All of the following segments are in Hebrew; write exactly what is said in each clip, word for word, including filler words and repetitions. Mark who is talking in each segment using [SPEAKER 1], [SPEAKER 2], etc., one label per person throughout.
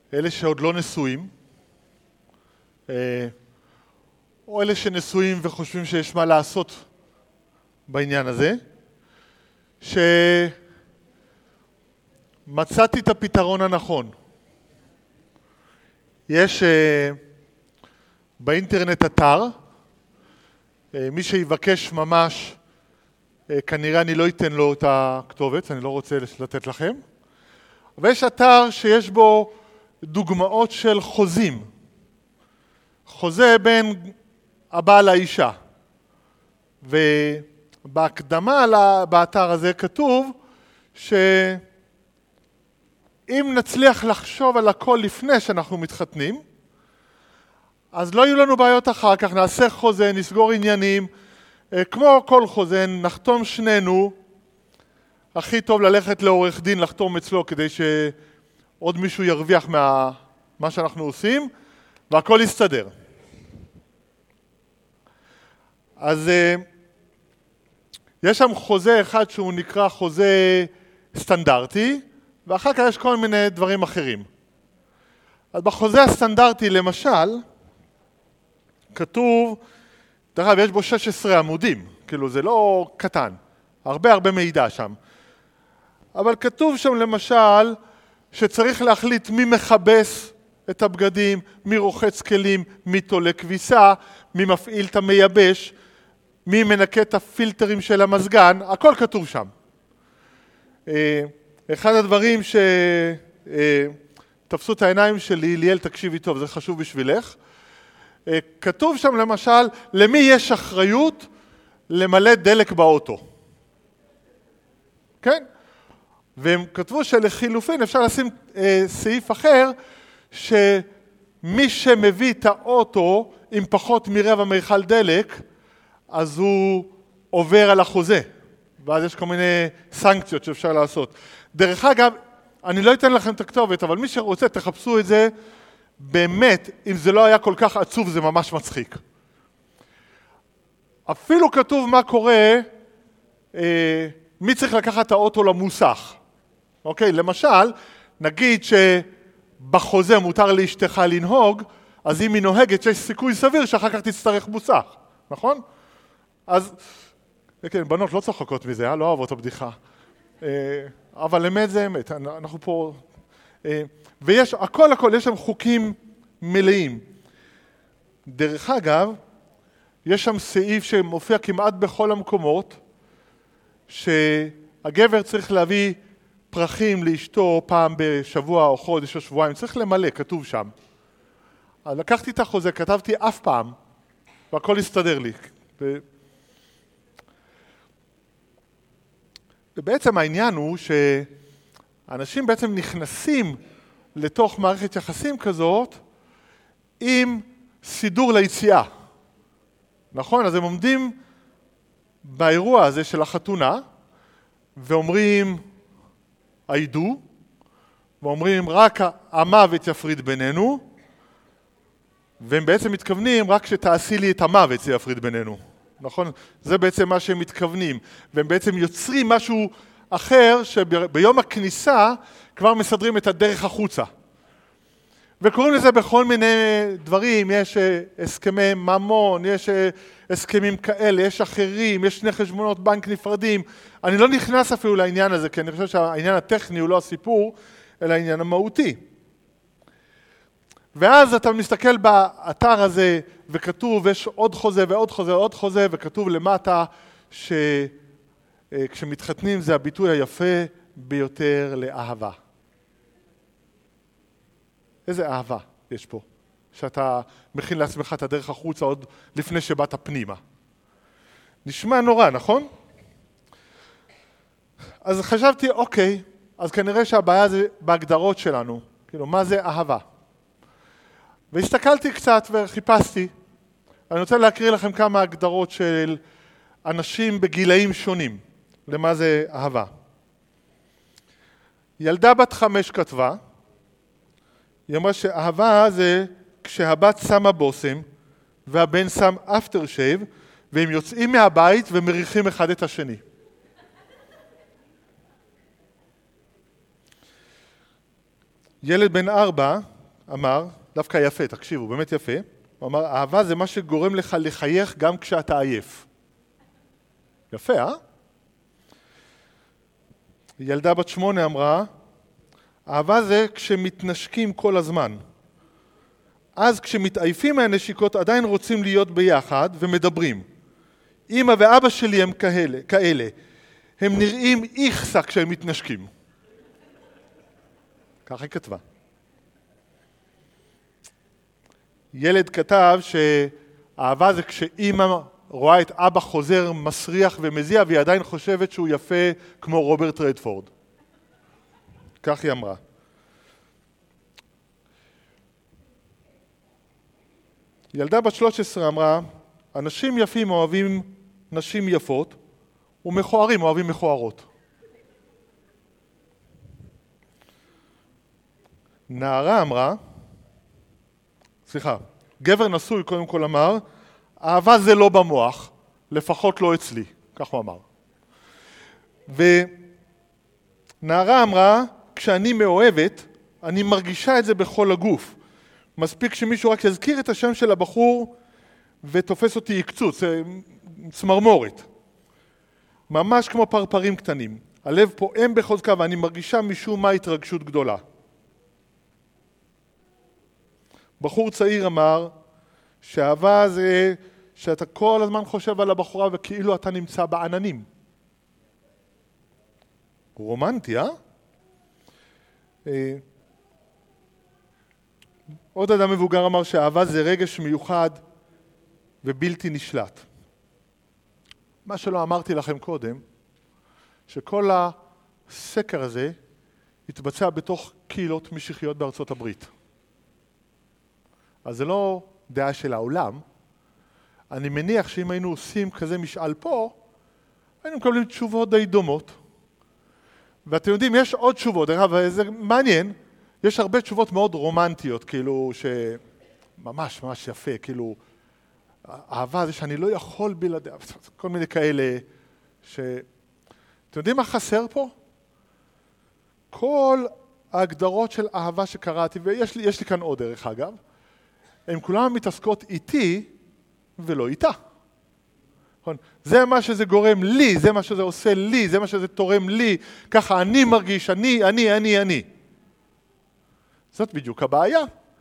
[SPEAKER 1] אלה שעוד לא נשואים, או אלה שנשואים וחושבים שיש מה לעשות בעניין הזה, שמצאתי את הפתרון הנכון. יש באינטרנט אתר, מי שיבקש ממש, כנראה אני לא אתן לו את הכתובת, אני לא רוצה לתת לכם, ויש אתר שיש בו דוגמאות של חוזים, חוזה בין הבעל לאישה, ובהקדמה באתר הזה כתוב שאם נצליח לחשוב על הכל לפני שאנחנו מתחתנים, אז לא יהיו לנו בעיות אחר כך, נעשה חוזה, נסגור עניינים, כמו כל חוזה, נחתום שנינו, הכי טוב ללכת לעורך דין, לחתום אצלו כדי שעוד מישהו ירוויח מה, מה שאנחנו עושים, והכל יסתדר. אז יש שם חוזה אחד שהוא נקרא חוזה סטנדרטי, ואחר כך יש כל מיני דברים אחרים. אז בחוזה הסטנדרטי למשל, כתוב, דרך אגב, יש בו שש עשרה עמודים, כאילו זה לא קטן, הרבה הרבה מידע שם. אבל כתוב שם למשל, שצריך להחליט מי מכבס את הבגדים, מי רוחץ כלים, מי תולה כביסה, מי מפעיל את המייבש, מי מנקה את הפילטרים של המזגן, הכל כתוב שם. אחד הדברים שתפסו את העיניים שלי, ליאל תקשיבי טוב, זה חשוב בשבילך, כתוב שם למשל, למי יש אחריות למלא דלק באוטו. כן? והם כתבו שלחילופין אפשר לשים אה, סעיף אחר, שמי שמביא את האוטו עם פחות מרבע מיכל דלק, אז הוא עובר על החוזה. ואז יש כל מיני סנקציות שאפשר לעשות. דרך אגב, אני לא אתן לכם את הכתובת, אבל מי שרוצה תחפשו את זה, באמת, אם זה לא היה כל כך עצוב, זה ממש מצחיק. אפילו כתוב מה קורה, אה, מי צריך לקחת את האוטו למוסך. אוקיי, למשל, נגיד שבחוזה מותר לאשתך לנהוג, אז אם היא נוהגת, שיש סיכוי סביר שאחר כך תצטרך מוסך, נכון? אז, כן, בנות לא צוחקות מזה, אה? לא אוהבות הבדיחה. אה, אבל אמת זה אמת, אנחנו פה... אה, ויש, הכל הכל, יש שם חוקים מלאים. דרך אגב, יש שם סעיף שמופיע כמעט בכל המקומות, שהגבר צריך להביא פרחים לאשתו פעם בשבוע או חודש או שבועיים, צריך למלא, כתוב שם. אז לקחתי את החוזה, כתבתי אף פעם, והכל הסתדר לי. ו... ובעצם העניין הוא שאנשים בעצם נכנסים לתוך מערכת יחסים כזאת עם סידור ליציאה. נכון? אז הם עומדים באירוע הזה של החתונה ואומרים עידו, ואומרים רק המוות יפריד בינינו, והם בעצם מתכוונים רק שתעשי לי את המוות זה יפריד בינינו. נכון? זה בעצם מה שהם מתכוונים. והם בעצם יוצרים משהו אחר שביום הכניסה כבר מסדרים את הדרך החוצה. וקוראים לזה בכל מיני דברים, יש הסכמי ממון, יש הסכמים כאלה, יש אחרים, יש שני חשבונות בנק נפרדים. אני לא נכנס אפילו לעניין הזה, כי אני חושב שהעניין הטכני הוא לא הסיפור, אלא העניין המהותי. ואז אתה מסתכל באתר הזה, וכתוב, יש עוד חוזה ועוד חוזה ועוד חוזה, וכתוב למטה שכשמתחתנים זה הביטוי היפה ביותר לאהבה. איזה אהבה יש פה, שאתה מכין לעצמך את הדרך החוצה עוד לפני שבאת פנימה. נשמע נורא, נכון? אז חשבתי, אוקיי, אז כנראה שהבעיה זה בהגדרות שלנו. כאילו, מה זה אהבה? והסתכלתי קצת וחיפשתי. אני רוצה להקריא לכם כמה הגדרות של אנשים בגילאים שונים, למה זה אהבה. ילדה בת חמש כתבה, היא אמרה שאהבה זה כשהבת שמה בוסם והבן שם אפטר שייב והם יוצאים מהבית ומריחים אחד את השני. ילד בן ארבע אמר, דווקא יפה, תקשיבו, באמת יפה, הוא אמר, אהבה זה מה שגורם לך לחייך גם כשאתה עייף. יפה, אה? ילדה בת שמונה אמרה, אהבה זה כשמתנשקים כל הזמן. אז כשמתעייפים מהנשיקות עדיין רוצים להיות ביחד ומדברים. אמא ואבא שלי הם כאלה, כאלה. הם נראים איכסה כשהם מתנשקים. ככה היא כתבה. ילד כתב שאהבה זה כשאמא רואה את אבא חוזר מסריח ומזיע והיא עדיין חושבת שהוא יפה כמו רוברט רדפורד. כך היא אמרה. ילדה בת שלוש עשרה אמרה, אנשים יפים אוהבים נשים יפות ומכוערים אוהבים מכוערות. נערה אמרה, סליחה, גבר נשוי קודם כל אמר, אהבה זה לא במוח, לפחות לא אצלי, כך הוא אמר. ונערה אמרה, כשאני מאוהבת, אני מרגישה את זה בכל הגוף. מספיק שמישהו רק יזכיר את השם של הבחור ותופס אותי יקצוץ, צמרמורת. ממש כמו פרפרים קטנים. הלב פועם בחוזקה ואני מרגישה משום מה התרגשות גדולה. בחור צעיר אמר שאהבה זה שאתה כל הזמן חושב על הבחורה וכאילו אתה נמצא בעננים. רומנטי, אה? אה... עוד אדם מבוגר אמר שאהבה זה רגש מיוחד ובלתי נשלט. מה שלא אמרתי לכם קודם, שכל הסקר הזה התבצע בתוך קהילות משיחיות בארצות הברית. אז זה לא דעה של העולם. אני מניח שאם היינו עושים כזה משאל פה, היינו מקבלים תשובות די דומות. ואתם יודעים, יש עוד תשובות, וזה מעניין, יש הרבה תשובות מאוד רומנטיות, כאילו שממש ממש יפה, כאילו אהבה זה שאני לא יכול בלעדיה, כל מיני כאלה ש... אתם יודעים מה חסר פה? כל ההגדרות של אהבה שקראתי, ויש לי, יש לי כאן עוד דרך אגב, הן כולן מתעסקות איתי ולא איתה. זה מה שזה גורם לי, זה מה שזה עושה לי, זה מה שזה תורם לי, ככה אני מרגיש, אני, אני, אני, אני. זאת בדיוק הבעיה.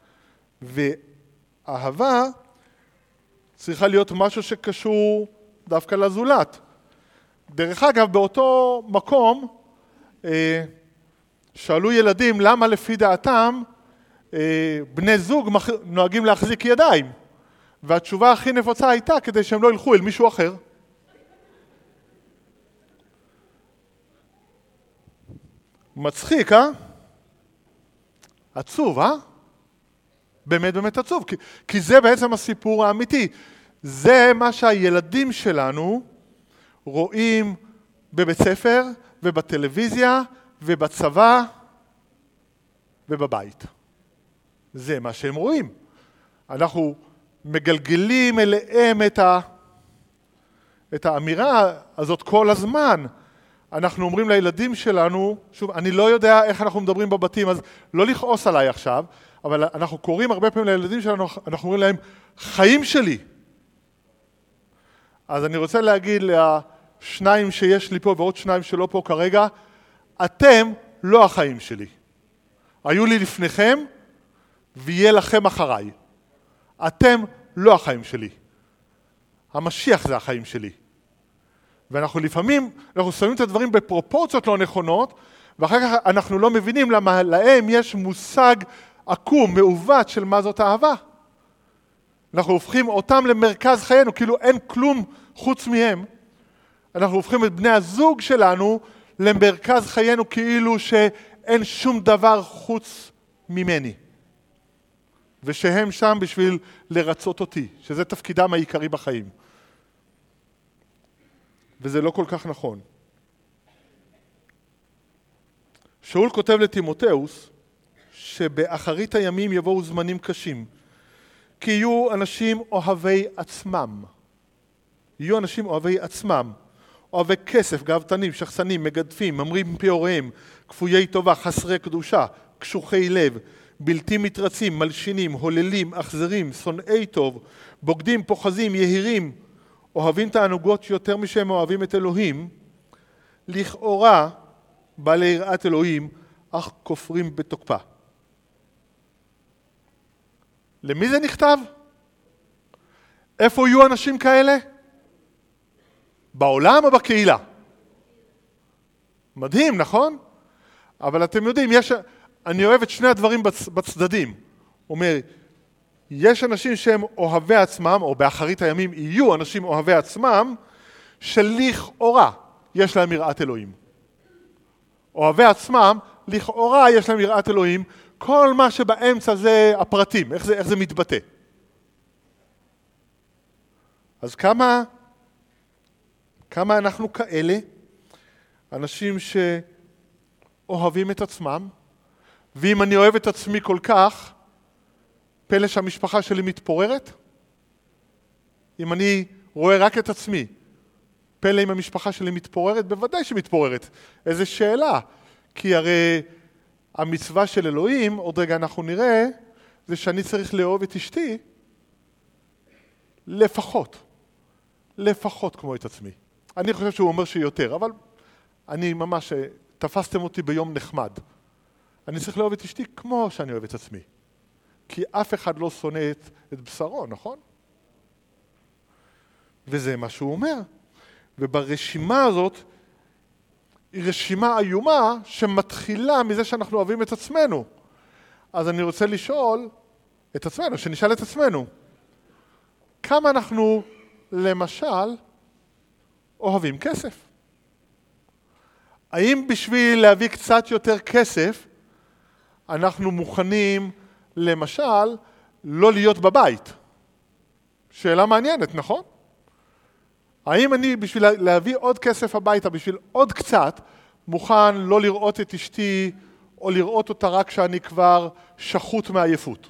[SPEAKER 1] ואהבה צריכה להיות משהו שקשור דווקא לזולת. דרך אגב, באותו מקום, שאלו ילדים למה לפי דעתם בני זוג נוהגים להחזיק ידיים. והתשובה הכי נפוצה הייתה כדי שהם לא ילכו אל מישהו אחר. מצחיק, אה? עצוב, אה? באמת באמת עצוב, כי, כי זה בעצם הסיפור האמיתי. זה מה שהילדים שלנו רואים בבית ספר ובטלוויזיה ובצבא ובבית. זה מה שהם רואים. אנחנו מגלגלים אליהם את, ה... את האמירה הזאת כל הזמן. אנחנו אומרים לילדים שלנו, שוב, אני לא יודע איך אנחנו מדברים בבתים, אז לא לכעוס עליי עכשיו, אבל אנחנו קוראים הרבה פעמים לילדים שלנו, אנחנו אומרים להם, חיים שלי. אז אני רוצה להגיד לשניים שיש לי פה ועוד שניים שלא פה כרגע, אתם לא החיים שלי. היו לי לפניכם ויהיה לכם אחריי. אתם לא החיים שלי. המשיח זה החיים שלי. ואנחנו לפעמים, אנחנו שמים את הדברים בפרופורציות לא נכונות, ואחר כך אנחנו לא מבינים למה להם יש מושג עקום, מעוות של מה זאת אהבה. אנחנו הופכים אותם למרכז חיינו, כאילו אין כלום חוץ מהם. אנחנו הופכים את בני הזוג שלנו למרכז חיינו, כאילו שאין שום דבר חוץ ממני. ושהם שם בשביל לרצות אותי, שזה תפקידם העיקרי בחיים. וזה לא כל כך נכון. שאול כותב לטימותאוס, שבאחרית הימים יבואו זמנים קשים, כי יהיו אנשים אוהבי עצמם. יהיו אנשים אוהבי עצמם, אוהבי כסף, גאוותנים, שחצנים, מגדפים, ממרים פי הוריהם, כפויי טובה, חסרי קדושה, קשוחי לב, בלתי מתרצים, מלשינים, הוללים, אכזרים, שונאי טוב, בוגדים, פוחזים, יהירים, אוהבים תענוגות יותר משהם אוהבים את אלוהים, לכאורה בעלי יראת אלוהים, אך כופרים בתוקפה. למי זה נכתב? איפה יהיו אנשים כאלה? בעולם או בקהילה? מדהים, נכון? אבל אתם יודעים, יש, אני אוהב את שני הדברים בצ, בצדדים. הוא אומר, יש אנשים שהם אוהבי עצמם, או באחרית הימים יהיו אנשים אוהבי עצמם, שלכאורה יש להם יראת אלוהים. אוהבי עצמם, לכאורה יש להם יראת אלוהים, כל מה שבאמצע זה הפרטים, איך זה, איך זה מתבטא. אז כמה, כמה אנחנו כאלה, אנשים שאוהבים את עצמם, ואם אני אוהב את עצמי כל כך, פלא שהמשפחה שלי מתפוררת? אם אני רואה רק את עצמי, פלא אם המשפחה שלי מתפוררת? בוודאי שמתפוררת. איזו שאלה. כי הרי המצווה של אלוהים, עוד רגע אנחנו נראה, זה שאני צריך לאהוב את אשתי לפחות. לפחות כמו את עצמי. אני חושב שהוא אומר שיותר, אבל אני ממש, תפסתם אותי ביום נחמד. אני צריך לאהוב את אשתי כמו שאני אוהב את עצמי. כי אף אחד לא שונא את, את בשרו, נכון? וזה מה שהוא אומר. וברשימה הזאת, היא רשימה איומה שמתחילה מזה שאנחנו אוהבים את עצמנו. אז אני רוצה לשאול את עצמנו, שנשאל את עצמנו, כמה אנחנו למשל אוהבים כסף? האם בשביל להביא קצת יותר כסף, אנחנו מוכנים למשל לא להיות בבית? שאלה מעניינת, נכון? האם אני בשביל להביא עוד כסף הביתה, בשביל עוד קצת, מוכן לא לראות את אשתי, או לראות אותה רק כשאני כבר שחוט מעייפות?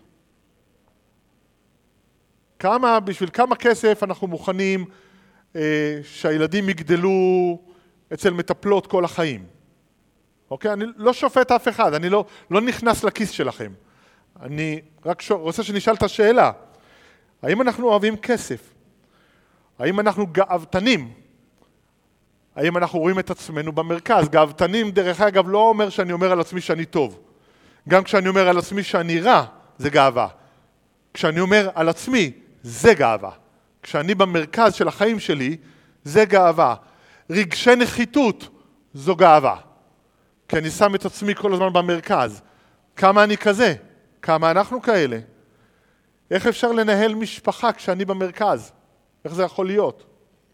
[SPEAKER 1] כמה, בשביל כמה כסף אנחנו מוכנים אה, שהילדים יגדלו אצל מטפלות כל החיים? אוקיי? אני לא שופט אף אחד, אני לא, לא נכנס לכיס שלכם. אני רק ש... רוצה שנשאל את השאלה, האם אנחנו אוהבים כסף? האם אנחנו גאוותנים? האם אנחנו רואים את עצמנו במרכז? גאוותנים, דרך אגב, לא אומר שאני אומר על עצמי שאני טוב. גם כשאני אומר על עצמי שאני רע, זה גאווה. כשאני אומר על עצמי, זה גאווה. כשאני במרכז של החיים שלי, זה גאווה. רגשי נחיתות, זו גאווה. כי אני שם את עצמי כל הזמן במרכז. כמה אני כזה? כמה אנחנו כאלה? איך אפשר לנהל משפחה כשאני במרכז? איך זה יכול להיות?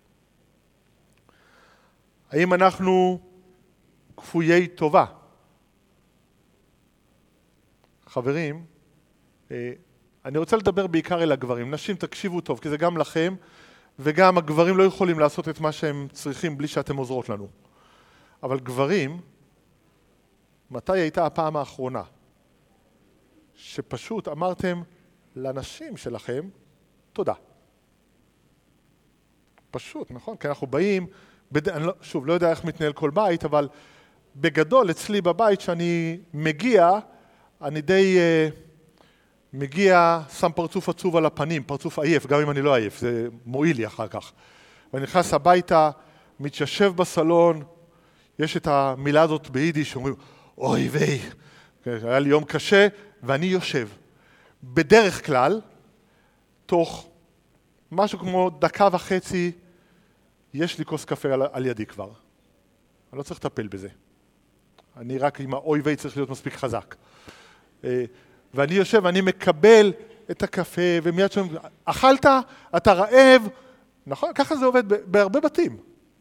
[SPEAKER 1] האם אנחנו כפויי טובה? חברים, אני רוצה לדבר בעיקר אל הגברים. נשים, תקשיבו טוב, כי זה גם לכם, וגם הגברים לא יכולים לעשות את מה שהם צריכים בלי שאתם עוזרות לנו. אבל גברים, מתי הייתה הפעם האחרונה שפשוט אמרתם לנשים שלכם תודה? פשוט, נכון? כי אנחנו באים, בד... אני לא, שוב, לא יודע איך מתנהל כל בית, אבל בגדול אצלי בבית שאני מגיע, אני די uh, מגיע, שם פרצוף עצוב על הפנים, פרצוף עייף, גם אם אני לא עייף, זה מועיל לי אחר כך. ואני נכנס הביתה, מתיישב בסלון, יש את המילה הזאת ביידיש, שאומרים, אוי ויי, היה לי יום קשה, ואני יושב. בדרך כלל, תוך משהו כמו דקה וחצי, יש לי כוס קפה על, על ידי כבר. אני לא צריך לטפל בזה. אני רק עם האוי ויי צריך להיות מספיק חזק. ואני יושב ואני מקבל את הקפה, ומיד שם, אכלת? אתה רעב? נכון? ככה זה עובד בהרבה בתים.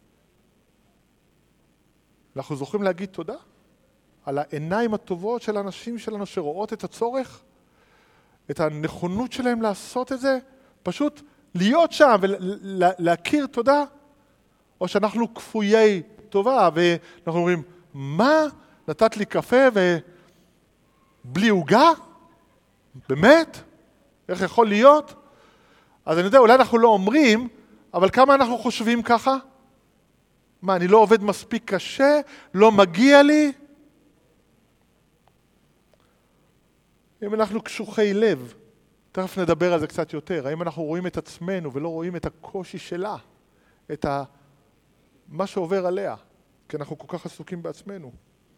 [SPEAKER 1] אנחנו זוכרים להגיד תודה על העיניים הטובות של האנשים שלנו שרואות את הצורך, את הנכונות שלהם לעשות את זה, פשוט להיות שם ולהכיר תודה, או שאנחנו כפויי טובה ואנחנו אומרים, מה? נתת לי קפה ובלי עוגה? באמת? איך יכול להיות? אז אני יודע, אולי אנחנו לא אומרים, אבל כמה אנחנו חושבים ככה? מה, אני לא עובד מספיק קשה? לא מגיע לי? אם אנחנו קשוחי לב, תכף נדבר על זה קצת יותר, האם אנחנו רואים את עצמנו ולא רואים את הקושי שלה, את ה... מה שעובר עליה, כי אנחנו כל כך עסוקים בעצמנו.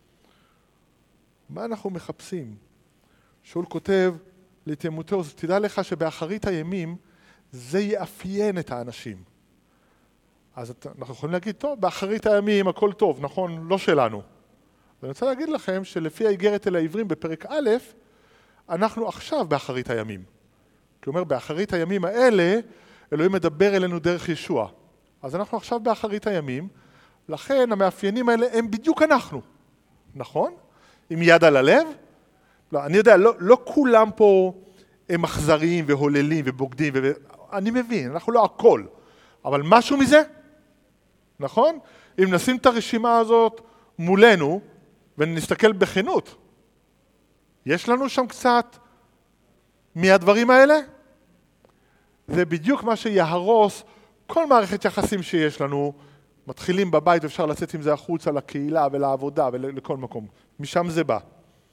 [SPEAKER 1] מה אנחנו מחפשים? שאול כותב לתימותאוס, תדע לך שבאחרית הימים זה יאפיין את האנשים. אז אנחנו יכולים להגיד, טוב, באחרית הימים הכל טוב, נכון? לא שלנו. ואני רוצה להגיד לכם שלפי האיגרת אל העברים בפרק א', אנחנו עכשיו באחרית הימים. כלומר, באחרית הימים האלה, אלוהים מדבר אלינו דרך ישוע. אז אנחנו עכשיו באחרית הימים, לכן המאפיינים האלה הם בדיוק אנחנו. נכון? עם יד על הלב? לא, אני יודע, לא, לא כולם פה הם אכזריים והוללים ובוגדים, ו... אני מבין, אנחנו לא הכל. אבל משהו מזה, נכון? אם נשים את הרשימה הזאת מולנו, ונסתכל בכנות, יש לנו שם קצת מהדברים האלה? זה בדיוק מה שיהרוס כל מערכת יחסים שיש לנו, מתחילים בבית ואפשר לצאת עם זה החוצה לקהילה ולעבודה ולכל מקום. משם זה בא.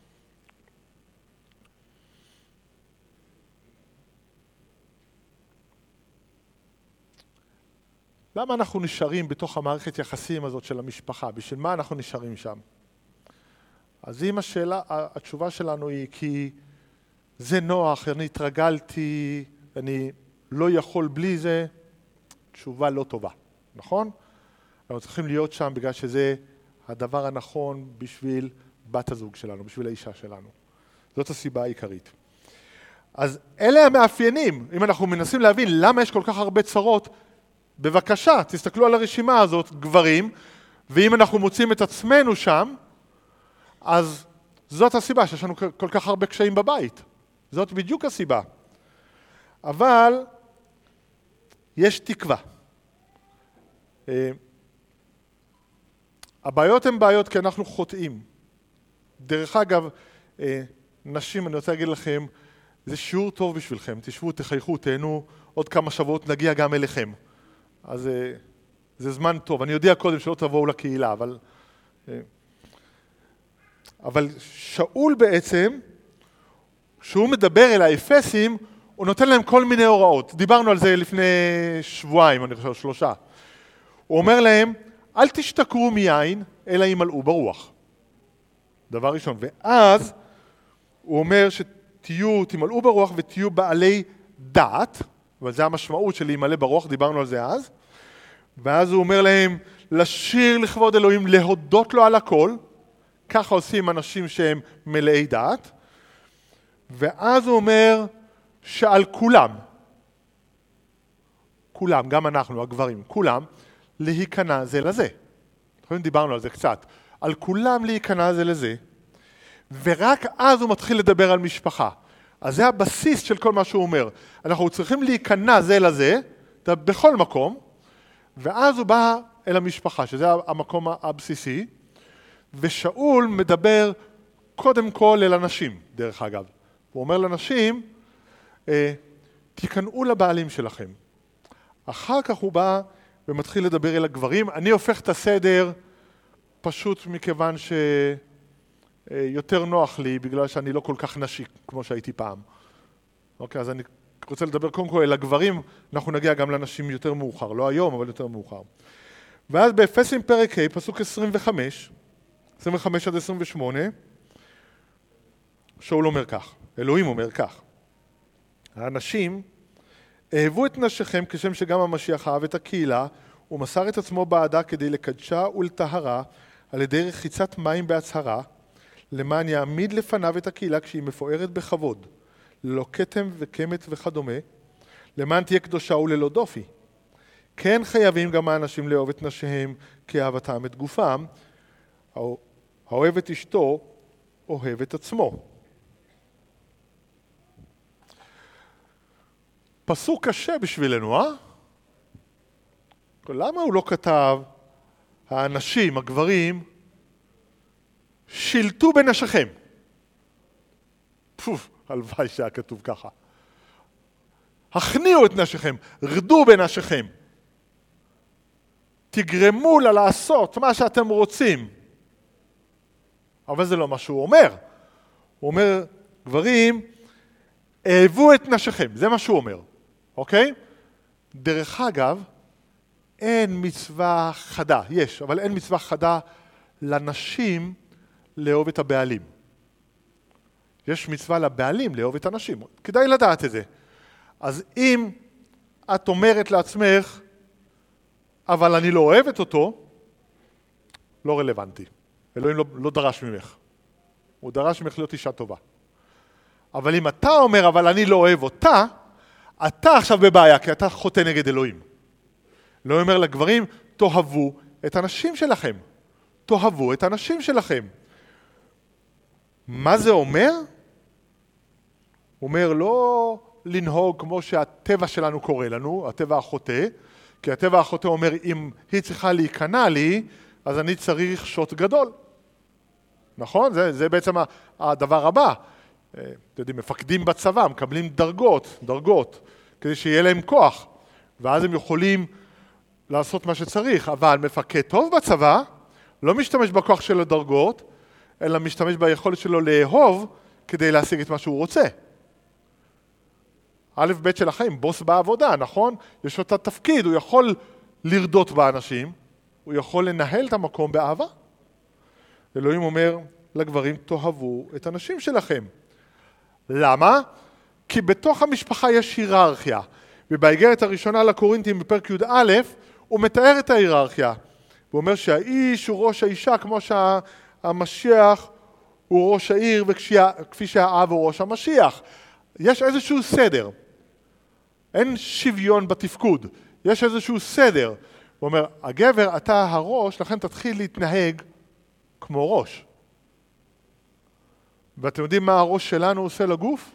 [SPEAKER 1] למה אנחנו נשארים בתוך המערכת יחסים הזאת של המשפחה? בשביל מה אנחנו נשארים שם? אז אם השאלה, התשובה שלנו היא כי זה נוח, אני התרגלתי, אני לא יכול בלי זה, תשובה לא טובה, נכון? אנחנו צריכים להיות שם בגלל שזה הדבר הנכון בשביל בת הזוג שלנו, בשביל האישה שלנו. זאת הסיבה העיקרית. אז אלה המאפיינים, אם אנחנו מנסים להבין למה יש כל כך הרבה צרות, בבקשה, תסתכלו על הרשימה הזאת, גברים, ואם אנחנו מוצאים את עצמנו שם, אז זאת הסיבה שיש לנו כל כך הרבה קשיים בבית. זאת בדיוק הסיבה. אבל יש תקווה. הבעיות הן בעיות כי אנחנו חוטאים. דרך אגב, נשים, אני רוצה להגיד לכם, זה שיעור טוב בשבילכם. תשבו, תחייכו, תהנו, עוד כמה שבועות נגיע גם אליכם. אז זה זמן טוב. אני יודע קודם שלא תבואו לקהילה, אבל... אבל שאול בעצם, כשהוא מדבר אל האפסים, הוא נותן להם כל מיני הוראות. דיברנו על זה לפני שבועיים, אני חושב, שלושה. הוא אומר להם, אל תשתכרו מיין, אלא ימלאו ברוח. דבר ראשון. ואז הוא אומר שתהיו, תמלאו ברוח ותהיו בעלי דעת, אבל זה המשמעות של להימלא ברוח, דיברנו על זה אז. ואז הוא אומר להם, לשיר לכבוד אלוהים, להודות לו על הכל, ככה עושים אנשים שהם מלאי דעת. ואז הוא אומר שעל כולם, כולם, גם אנחנו, הגברים, כולם, להיכנע זה לזה. אנחנו דיברנו על זה קצת. על כולם להיכנע זה לזה, ורק אז הוא מתחיל לדבר על משפחה. אז זה הבסיס של כל מה שהוא אומר. אנחנו צריכים להיכנע זה לזה, בכל מקום, ואז הוא בא אל המשפחה, שזה המקום הבסיסי, ושאול מדבר קודם כל אל אנשים, דרך אגב. הוא אומר לאנשים, תיכנעו לבעלים שלכם. אחר כך הוא בא ומתחיל לדבר אל הגברים. אני הופך את הסדר פשוט מכיוון שיותר נוח לי, בגלל שאני לא כל כך נשי כמו שהייתי פעם. אוקיי, אז אני רוצה לדבר קודם כל אל הגברים, אנחנו נגיע גם לנשים יותר מאוחר, לא היום, אבל יותר מאוחר. ואז באפסים פרק ה', פסוק עשרים וחמש, עשרים וחמש עד עשרים ושמונה, שאול אומר כך, אלוהים אומר כך, האנשים אהבו את נשיכם כשם שגם המשיח אהב את הקהילה, ומסר את עצמו בעדה כדי לקדשה ולטהרה על ידי רחיצת מים בהצהרה, למען יעמיד לפניו את הקהילה כשהיא מפוארת בכבוד, ללא כתם וקמת וכדומה, למען תהיה קדושה וללא דופי. כן חייבים גם האנשים לאהוב את נשיהם כאהבתם את גופם, האוהב את אשתו, אוהב את עצמו. פסוק קשה בשבילנו, אה? למה הוא לא כתב, האנשים, הגברים, שילטו בנשיכם? פוף, הלוואי שהיה כתוב ככה. הכניעו את נשיכם, רדו בנשיכם. תגרמו לה לעשות מה שאתם רוצים. אבל זה לא מה שהוא אומר. הוא אומר, גברים, אהבו את נשיכם, זה מה שהוא אומר, אוקיי? דרך אגב, אין מצווה חדה, יש, אבל אין מצווה חדה לנשים לאהוב את הבעלים. יש מצווה לבעלים לאהוב את הנשים, כדאי לדעת את זה. אז אם את אומרת לעצמך, אבל אני לא אוהבת אותו, לא רלוונטי. אלוהים לא, לא דרש ממך. הוא דרש ממך להיות אישה טובה. אבל אם אתה אומר, אבל אני לא אוהב אותה, אתה עכשיו בבעיה, כי אתה חוטא נגד אלוהים. לא אומר לגברים, תאהבו את הנשים שלכם. תאהבו את הנשים שלכם. מה זה אומר? הוא אומר, לא לנהוג כמו שהטבע שלנו קורא לנו, הטבע החוטא, כי הטבע החוטא אומר, אם היא צריכה להיכנע לי, אז אני צריך שוט גדול. נכון? זה, זה בעצם הדבר הבא. אתם יודעים, מפקדים בצבא, מקבלים דרגות, דרגות, כדי שיהיה להם כוח. ואז הם יכולים לעשות מה שצריך. אבל מפקד טוב בצבא, לא משתמש בכוח של הדרגות, אלא משתמש ביכולת שלו לאהוב, כדי להשיג את מה שהוא רוצה. א' ב' של החיים, בוס בעבודה, נכון? יש לו את התפקיד, הוא יכול לרדות באנשים, הוא יכול לנהל את המקום באהבה. אלוהים אומר לגברים, תאהבו את הנשים שלכם. למה? כי בתוך המשפחה יש היררכיה. ובאיגרת הראשונה לקורינתים בפרק י"א, הוא מתאר את ההיררכיה. הוא אומר שהאיש הוא ראש האישה, כמו שהמשיח הוא ראש העיר, וכפי שהאב הוא ראש המשיח. יש איזשהו סדר. אין שוויון בתפקוד. יש איזשהו סדר. הוא אומר, הגבר, אתה הראש, לכן תתחיל להתנהג כמו ראש. ואתם יודעים מה הראש שלנו עושה לגוף?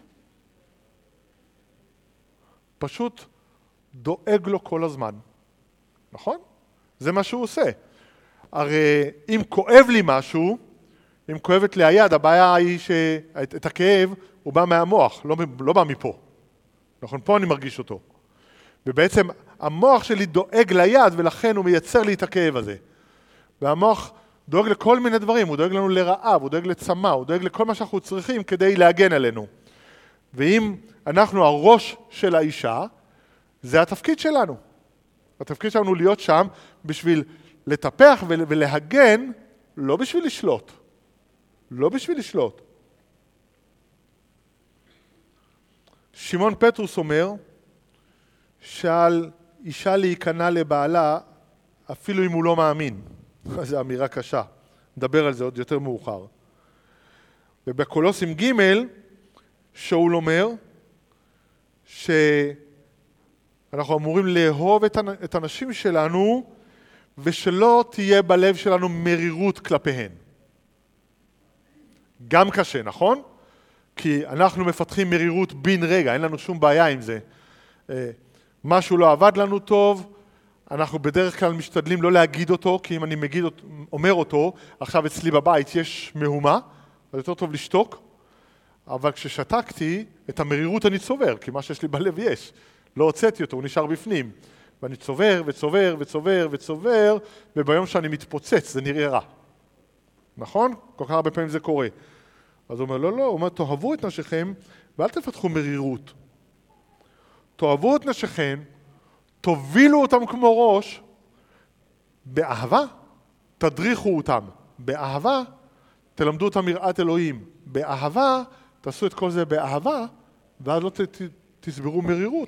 [SPEAKER 1] פשוט דואג לו כל הזמן. נכון? זה מה שהוא עושה. הרי אם כואב לי משהו, אם כואבת לי היד, הבעיה היא שאת הכאב הוא בא מהמוח, לא, לא בא מפה. נכון? פה אני מרגיש אותו. ובעצם המוח שלי דואג ליד, ולכן הוא מייצר לי את הכאב הזה. והמוח דואג לכל מיני דברים, הוא דואג לנו לרעב, הוא דואג לצמא, הוא דואג לכל מה שאנחנו צריכים כדי להגן עלינו. ואם אנחנו הראש של האישה, זה התפקיד שלנו. התפקיד שלנו להיות שם בשביל לטפח ולהגן, לא בשביל לשלוט. לא בשביל לשלוט. שמעון פטרוס אומר שעל אישה להיכנע לבעלה אפילו אם הוא לא מאמין. זו אמירה קשה. נדבר על זה עוד יותר מאוחר. ובקולוסים ג' שאול אומר שאנחנו אמורים לאהוב את הנשים שלנו ושלא תהיה בלב שלנו מרירות כלפיהן. גם קשה, נכון? כי אנחנו מפתחים מרירות בין רגע, אין לנו שום בעיה עם זה. משהו לא עבד לנו טוב, אנחנו בדרך כלל משתדלים לא להגיד אותו, כי אם אני מגיד, אומר אותו, עכשיו אצלי בבית יש מהומה, אז יותר טוב לשתוק, אבל כששתקתי, את המרירות אני צובר, כי מה שיש לי בלב יש. לא הוצאתי אותו, הוא נשאר בפנים. ואני צובר וצובר וצובר וצובר, וביום שאני מתפוצץ זה נראה רע. נכון? כל כך הרבה פעמים זה קורה. אז הוא אומר, לא, לא, הוא אומר, תאהבו את נשיכם, ואל תפתחו מרירות. תאהבו את נשיכם, תובילו אותם כמו ראש, באהבה, תדריכו אותם. באהבה, תלמדו אותם יראת אלוהים. באהבה, תעשו את כל זה באהבה, ואז לא ת, ת, תסברו מרירות.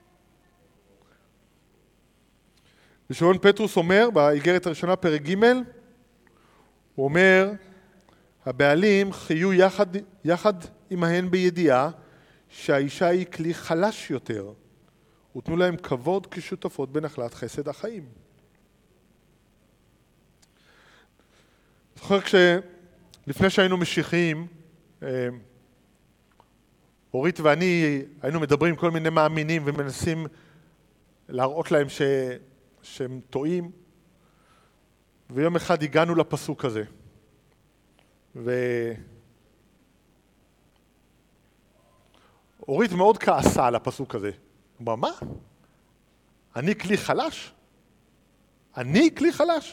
[SPEAKER 1] ושמעון פטרוס אומר, באיגרת הראשונה, פרק ג', הוא אומר, הבעלים חיו יחד, יחד עמהן בידיעה שהאישה היא כלי חלש יותר, ותנו להם כבוד כשותפות בנחלת חסד החיים. זוכר כשלפני שהיינו משיחיים, אורית ואני היינו מדברים כל מיני מאמינים ומנסים להראות להם ש... שהם טועים, ויום אחד הגענו לפסוק הזה. ואורית מאוד כעסה על הפסוק הזה. הוא אמר, מה? אני כלי חלש? אני כלי חלש?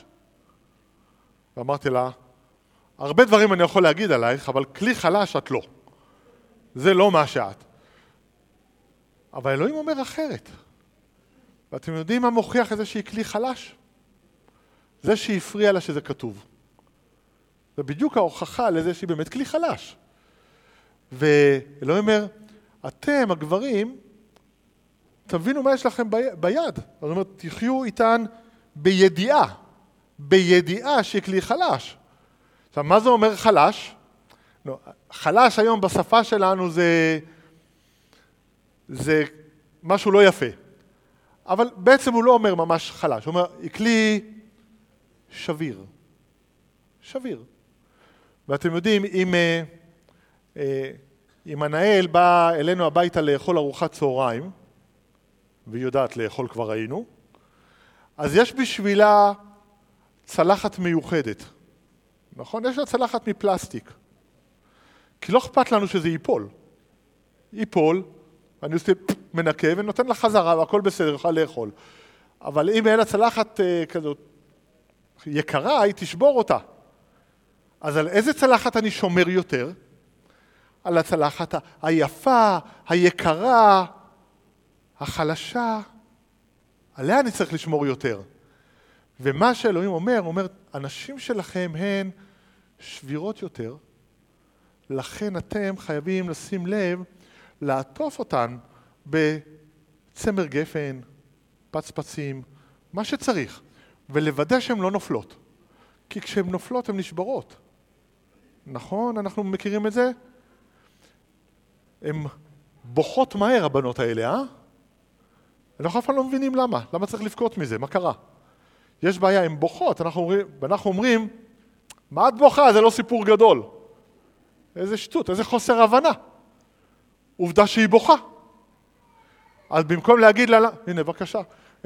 [SPEAKER 1] ואמרתי לה, הרבה דברים אני יכול להגיד עלייך, אבל כלי חלש את לא. זה לא מה שאת. אבל אלוהים אומר אחרת. ואתם יודעים מה מוכיח את זה שהיא כלי חלש? זה שהפריע לה שזה כתוב. זה בדיוק ההוכחה לזה שהיא באמת כלי חלש. ואלוהים אומר, אתם, הגברים, תבינו מה יש לכם ביד. זאת אומרת, תחיו איתן בידיעה. בידיעה שהיא כלי חלש. עכשיו, מה זה אומר חלש? לא, חלש היום בשפה שלנו זה, זה משהו לא יפה. אבל בעצם הוא לא אומר ממש חלש. הוא אומר, היא כלי שביר. שביר. ואתם יודעים, אם, אם הנהל בא אלינו הביתה לאכול ארוחת צהריים, והיא יודעת לאכול כבר היינו, אז יש בשבילה צלחת מיוחדת. נכון? יש לה צלחת מפלסטיק. כי לא אכפת לנו שזה ייפול. ייפול, אני עושה מנקה ונותן לה חזרה והכל בסדר, יוכל לאכול. אבל אם אין לה צלחת uh, כזאת יקרה, היא תשבור אותה. אז על איזה צלחת אני שומר יותר? על הצלחת היפה, היקרה, החלשה. עליה אני צריך לשמור יותר. ומה שאלוהים אומר, הוא אומר, אנשים שלכם הן שבירות יותר, לכן אתם חייבים לשים לב, לעטוף אותן בצמר גפן, פצפצים, מה שצריך, ולוודא שהן לא נופלות. כי כשהן נופלות הן נשברות. נכון? אנחנו מכירים את זה? הן בוכות מהר הבנות האלה, אה? אנחנו אף פעם לא מבינים למה. למה צריך לבכות מזה? מה קרה? יש בעיה, הן בוכות. אנחנו אומרים, ואנחנו אומרים, מה את בוכה? זה לא סיפור גדול. איזה שטות, איזה חוסר הבנה. עובדה שהיא בוכה. אז במקום להגיד לה, הנה, בבקשה.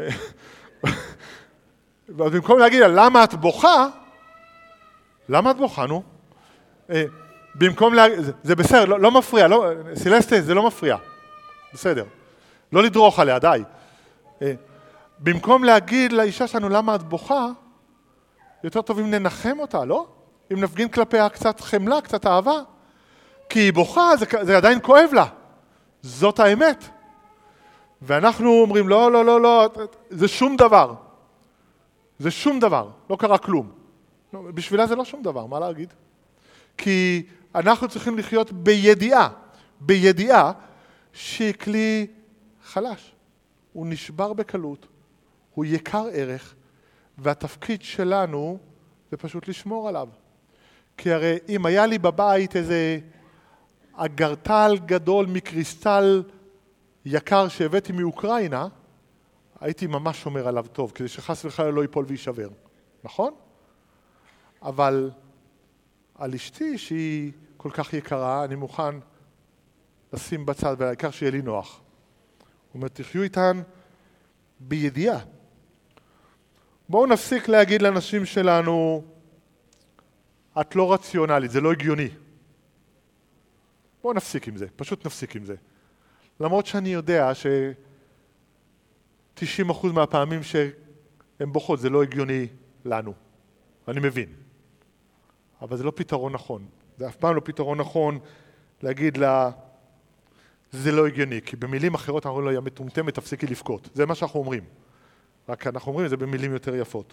[SPEAKER 1] אז במקום להגיד לה, למה את בוכה? למה את בוכה, נו? במקום להגיד, זה, זה בסדר, לא, לא מפריע, לא, סילסטה, זה לא מפריע. בסדר. לא לדרוך עליה, די. במקום להגיד לאישה שלנו, למה את בוכה? יותר טוב אם ננחם אותה, לא? אם נפגין כלפיה קצת חמלה, קצת אהבה. כי היא בוכה, זה, זה עדיין כואב לה. זאת האמת. ואנחנו אומרים, לא, לא, לא, לא, זה שום דבר. זה שום דבר, לא קרה כלום. לא, בשבילה זה לא שום דבר, מה להגיד? כי אנחנו צריכים לחיות בידיעה, בידיעה שהיא כלי חלש. הוא נשבר בקלות, הוא יקר ערך, והתפקיד שלנו זה פשוט לשמור עליו. כי הרי אם היה לי בבית איזה אגרטל גדול מקריסטל יקר שהבאתי מאוקראינה, הייתי ממש שומר עליו טוב, כדי שחס וחלילה לא ייפול וישבר. נכון? אבל על אשתי שהיא כל כך יקרה, אני מוכן לשים בצד, והעיקר שיהיה לי נוח. הוא אומר, תחיו איתן בידיעה. בואו נפסיק להגיד לאנשים שלנו, את לא רציונלית, זה לא הגיוני. בואו נפסיק עם זה, פשוט נפסיק עם זה. למרות שאני יודע ש-תשעים אחוז מהפעמים שהן בוכות, זה לא הגיוני לנו. אני מבין. אבל זה לא פתרון נכון. זה אף פעם לא פתרון נכון להגיד לה, זה לא הגיוני, כי במילים אחרות אנחנו אומרים לה, מטומטמת, תפסיקי לבכות. זה מה שאנחנו אומרים. רק אנחנו אומרים את זה במילים יותר יפות.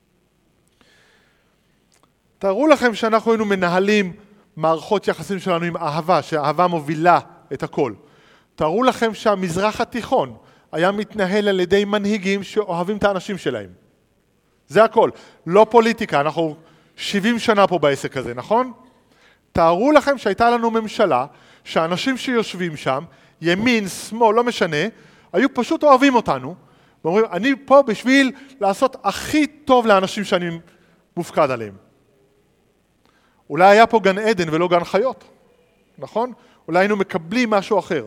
[SPEAKER 1] תארו לכם שאנחנו היינו מנהלים מערכות יחסים שלנו עם אהבה, שהאהבה מובילה את הכל. תארו לכם שהמזרח התיכון היה מתנהל על ידי מנהיגים שאוהבים את האנשים שלהם. זה הכל. לא פוליטיקה, אנחנו שבעים שנה פה בעסק הזה, נכון? תארו לכם שהייתה לנו ממשלה, שהאנשים שיושבים שם, ימין, שמאל, לא משנה, היו פשוט אוהבים אותנו, ואומרים, אני פה בשביל לעשות הכי טוב לאנשים שאני מופקד עליהם. אולי היה פה גן עדן ולא גן חיות, נכון? אולי היינו מקבלים משהו אחר.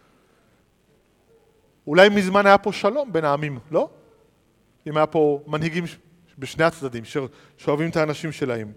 [SPEAKER 1] אולי מזמן היה פה שלום בין העמים, לא? אם היה פה מנהיגים בשני הצדדים שאוהבים את האנשים שלהם.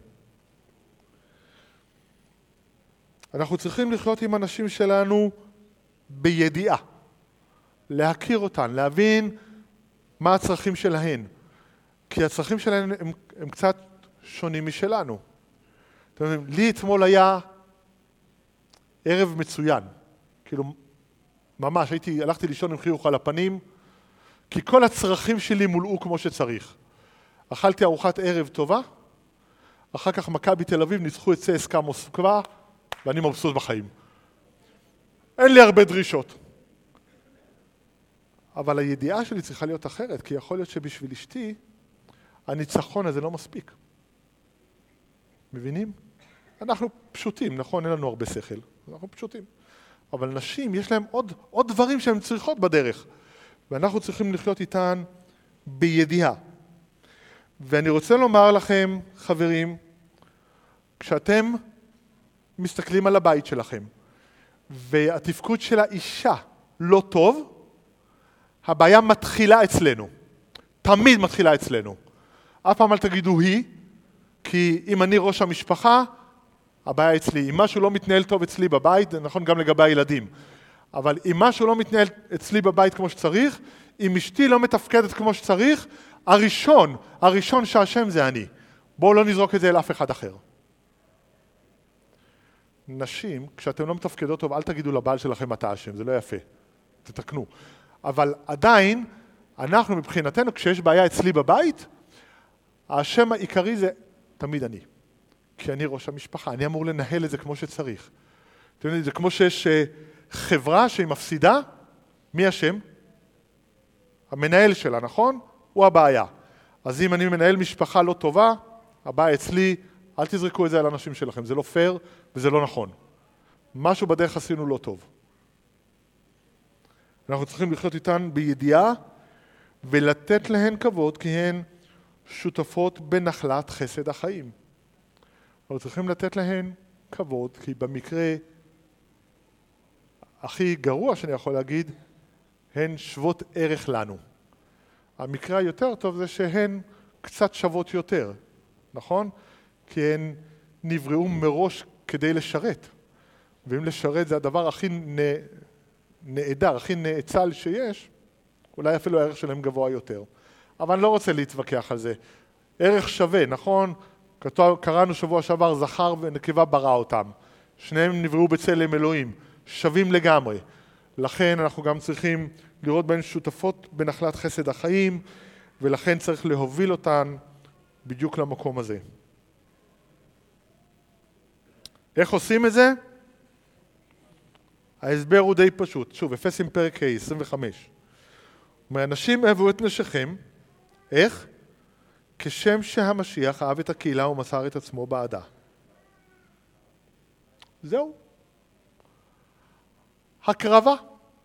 [SPEAKER 1] אנחנו צריכים לחיות עם אנשים שלנו בידיעה, להכיר אותן, להבין מה הצרכים שלהן. כי הצרכים שלהן הם, הם קצת שונים משלנו. אתם יודעים, לי אתמול היה ערב מצוין. כאילו, ממש, הייתי, הלכתי לישון עם חיוך על הפנים, כי כל הצרכים שלי מולאו כמו שצריך. אכלתי ארוחת ערב טובה, אחר כך מכבי תל אביב ניצחו את צסקה מוסקבה, ואני מבסוט בחיים. אין לי הרבה דרישות. אבל הידיעה שלי צריכה להיות אחרת, כי יכול להיות שבשביל אשתי, הניצחון הזה לא מספיק. מבינים? אנחנו פשוטים, נכון? אין לנו הרבה שכל. אנחנו פשוטים. אבל נשים, יש להם עוד, עוד דברים שהן צריכות בדרך. ואנחנו צריכים לחיות איתן בידיעה. ואני רוצה לומר לכם, חברים, כשאתם מסתכלים על הבית שלכם, והתפקוד של האישה לא טוב, הבעיה מתחילה אצלנו. תמיד מתחילה אצלנו. אף פעם אל תגידו היא, כי אם אני ראש המשפחה, הבעיה אצלי. אם משהו לא מתנהל טוב אצלי בבית, זה נכון גם לגבי הילדים. אבל אם משהו לא מתנהל אצלי בבית כמו שצריך, אם אשתי לא מתפקדת כמו שצריך, הראשון, הראשון שהשם זה אני. בואו לא נזרוק את זה אל אף אחד אחר. נשים, כשאתם לא מתפקדות טוב, אל תגידו לבעל שלכם אתה השם, זה לא יפה. תתקנו. אבל עדיין, אנחנו מבחינתנו, כשיש בעיה אצלי בבית, השם העיקרי זה תמיד אני. כי אני ראש המשפחה, אני אמור לנהל את זה כמו שצריך. אתם יודעים, זה כמו שיש חברה שהיא מפסידה, מי השם? המנהל שלה, נכון? הוא הבעיה. אז אם אני מנהל משפחה לא טובה, הבעיה אצלי, אל תזרקו את זה על אנשים שלכם, זה לא פייר וזה לא נכון. משהו בדרך עשינו לא טוב. אנחנו צריכים לחיות איתן בידיעה ולתת להן כבוד, כי הן שותפות בנחלת חסד החיים. אנחנו צריכים לתת להן כבוד, כי במקרה הכי גרוע שאני יכול להגיד, הן שוות ערך לנו. המקרה היותר טוב זה שהן קצת שוות יותר, נכון? כי הן נבראו מראש כדי לשרת. ואם לשרת זה הדבר הכי נעדר, הכי נאצל שיש, אולי אפילו הערך שלהם גבוה יותר. אבל אני לא רוצה להתווכח על זה. ערך שווה, נכון? קראנו שבוע שעבר, זכר ונקבה ברא אותם. שניהם נבראו בצלם אלוהים, שווים לגמרי. לכן אנחנו גם צריכים לראות בהן שותפות בנחלת חסד החיים, ולכן צריך להוביל אותן בדיוק למקום הזה. איך עושים את זה? ההסבר הוא די פשוט. שוב, אפסים פרק ה' עשרים וחמש. אנשים אהבו את נשיכם, איך? כשם שהמשיח אהב את הקהילה ומסר את עצמו בעדה. זהו. הקרבה.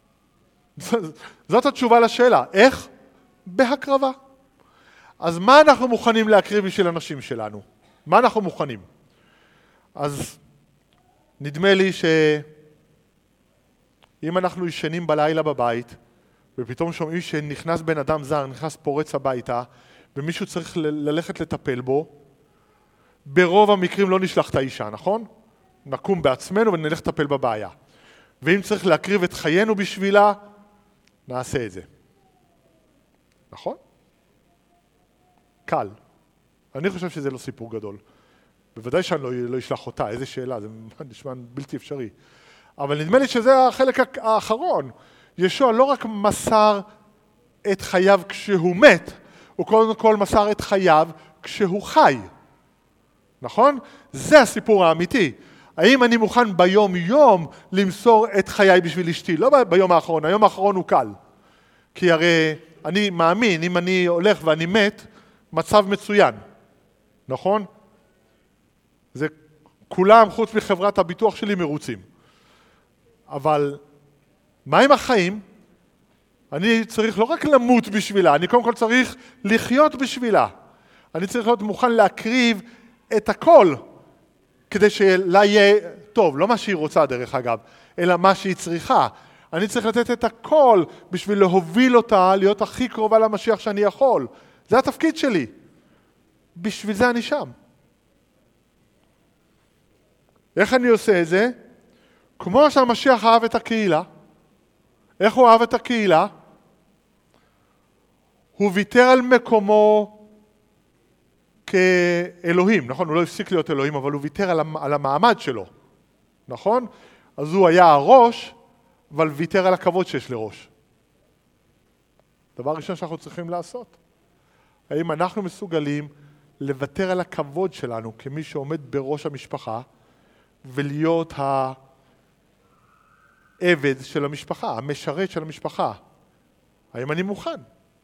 [SPEAKER 1] זאת התשובה לשאלה. איך? בהקרבה. אז מה אנחנו מוכנים להקריב בשביל אנשים שלנו? מה אנחנו מוכנים? אז נדמה לי שאם אנחנו ישנים בלילה בבית, ופתאום שומעים שנכנס בן אדם זר, נכנס פורץ הביתה, ומישהו צריך ללכת לטפל בו, ברוב המקרים לא נשלח את האישה, נכון? נקום בעצמנו ונלך לטפל בבעיה. ואם צריך להקריב את חיינו בשבילה, נעשה את זה. נכון? קל. אני חושב שזה לא סיפור גדול. בוודאי שאני לא, לא אשלח אותה, איזה שאלה, זה נשמע בלתי אפשרי. אבל נדמה לי שזה החלק האחרון. ישוע לא רק מסר את חייו כשהוא מת, הוא קודם כל מסר את חייו כשהוא חי. נכון? זה הסיפור האמיתי. האם אני מוכן ביום יום למסור את חיי בשביל אשתי? לא ביום האחרון, היום האחרון הוא קל. כי הרי אני מאמין, אם אני הולך ואני מת, מצב מצוין. נכון? זה כולם חוץ מחברת הביטוח שלי מרוצים. אבל מה עם החיים? אני צריך לא רק למות בשבילה, אני קודם כל צריך לחיות בשבילה. אני צריך להיות מוכן להקריב את הכל, כדי שלה יהיה טוב, לא מה שהיא רוצה דרך אגב, אלא מה שהיא צריכה. אני צריך לתת את הכל בשביל להוביל אותה, להיות הכי קרובה למשיח שאני יכול. זה התפקיד שלי. בשביל זה אני שם. איך אני עושה את זה? כמו שהמשיח אהב את הקהילה. איך הוא אהב את הקהילה? הוא ויתר על מקומו כאלוהים, נכון? הוא לא הפסיק להיות אלוהים, אבל הוא ויתר על המעמד שלו, נכון? אז הוא היה הראש, אבל ויתר על הכבוד שיש לראש. דבר ראשון שאנחנו צריכים לעשות. האם אנחנו מסוגלים לוותר על הכבוד שלנו כמי שעומד בראש המשפחה, ולהיות העבד של המשפחה, המשרת של המשפחה? האם אני מוכן?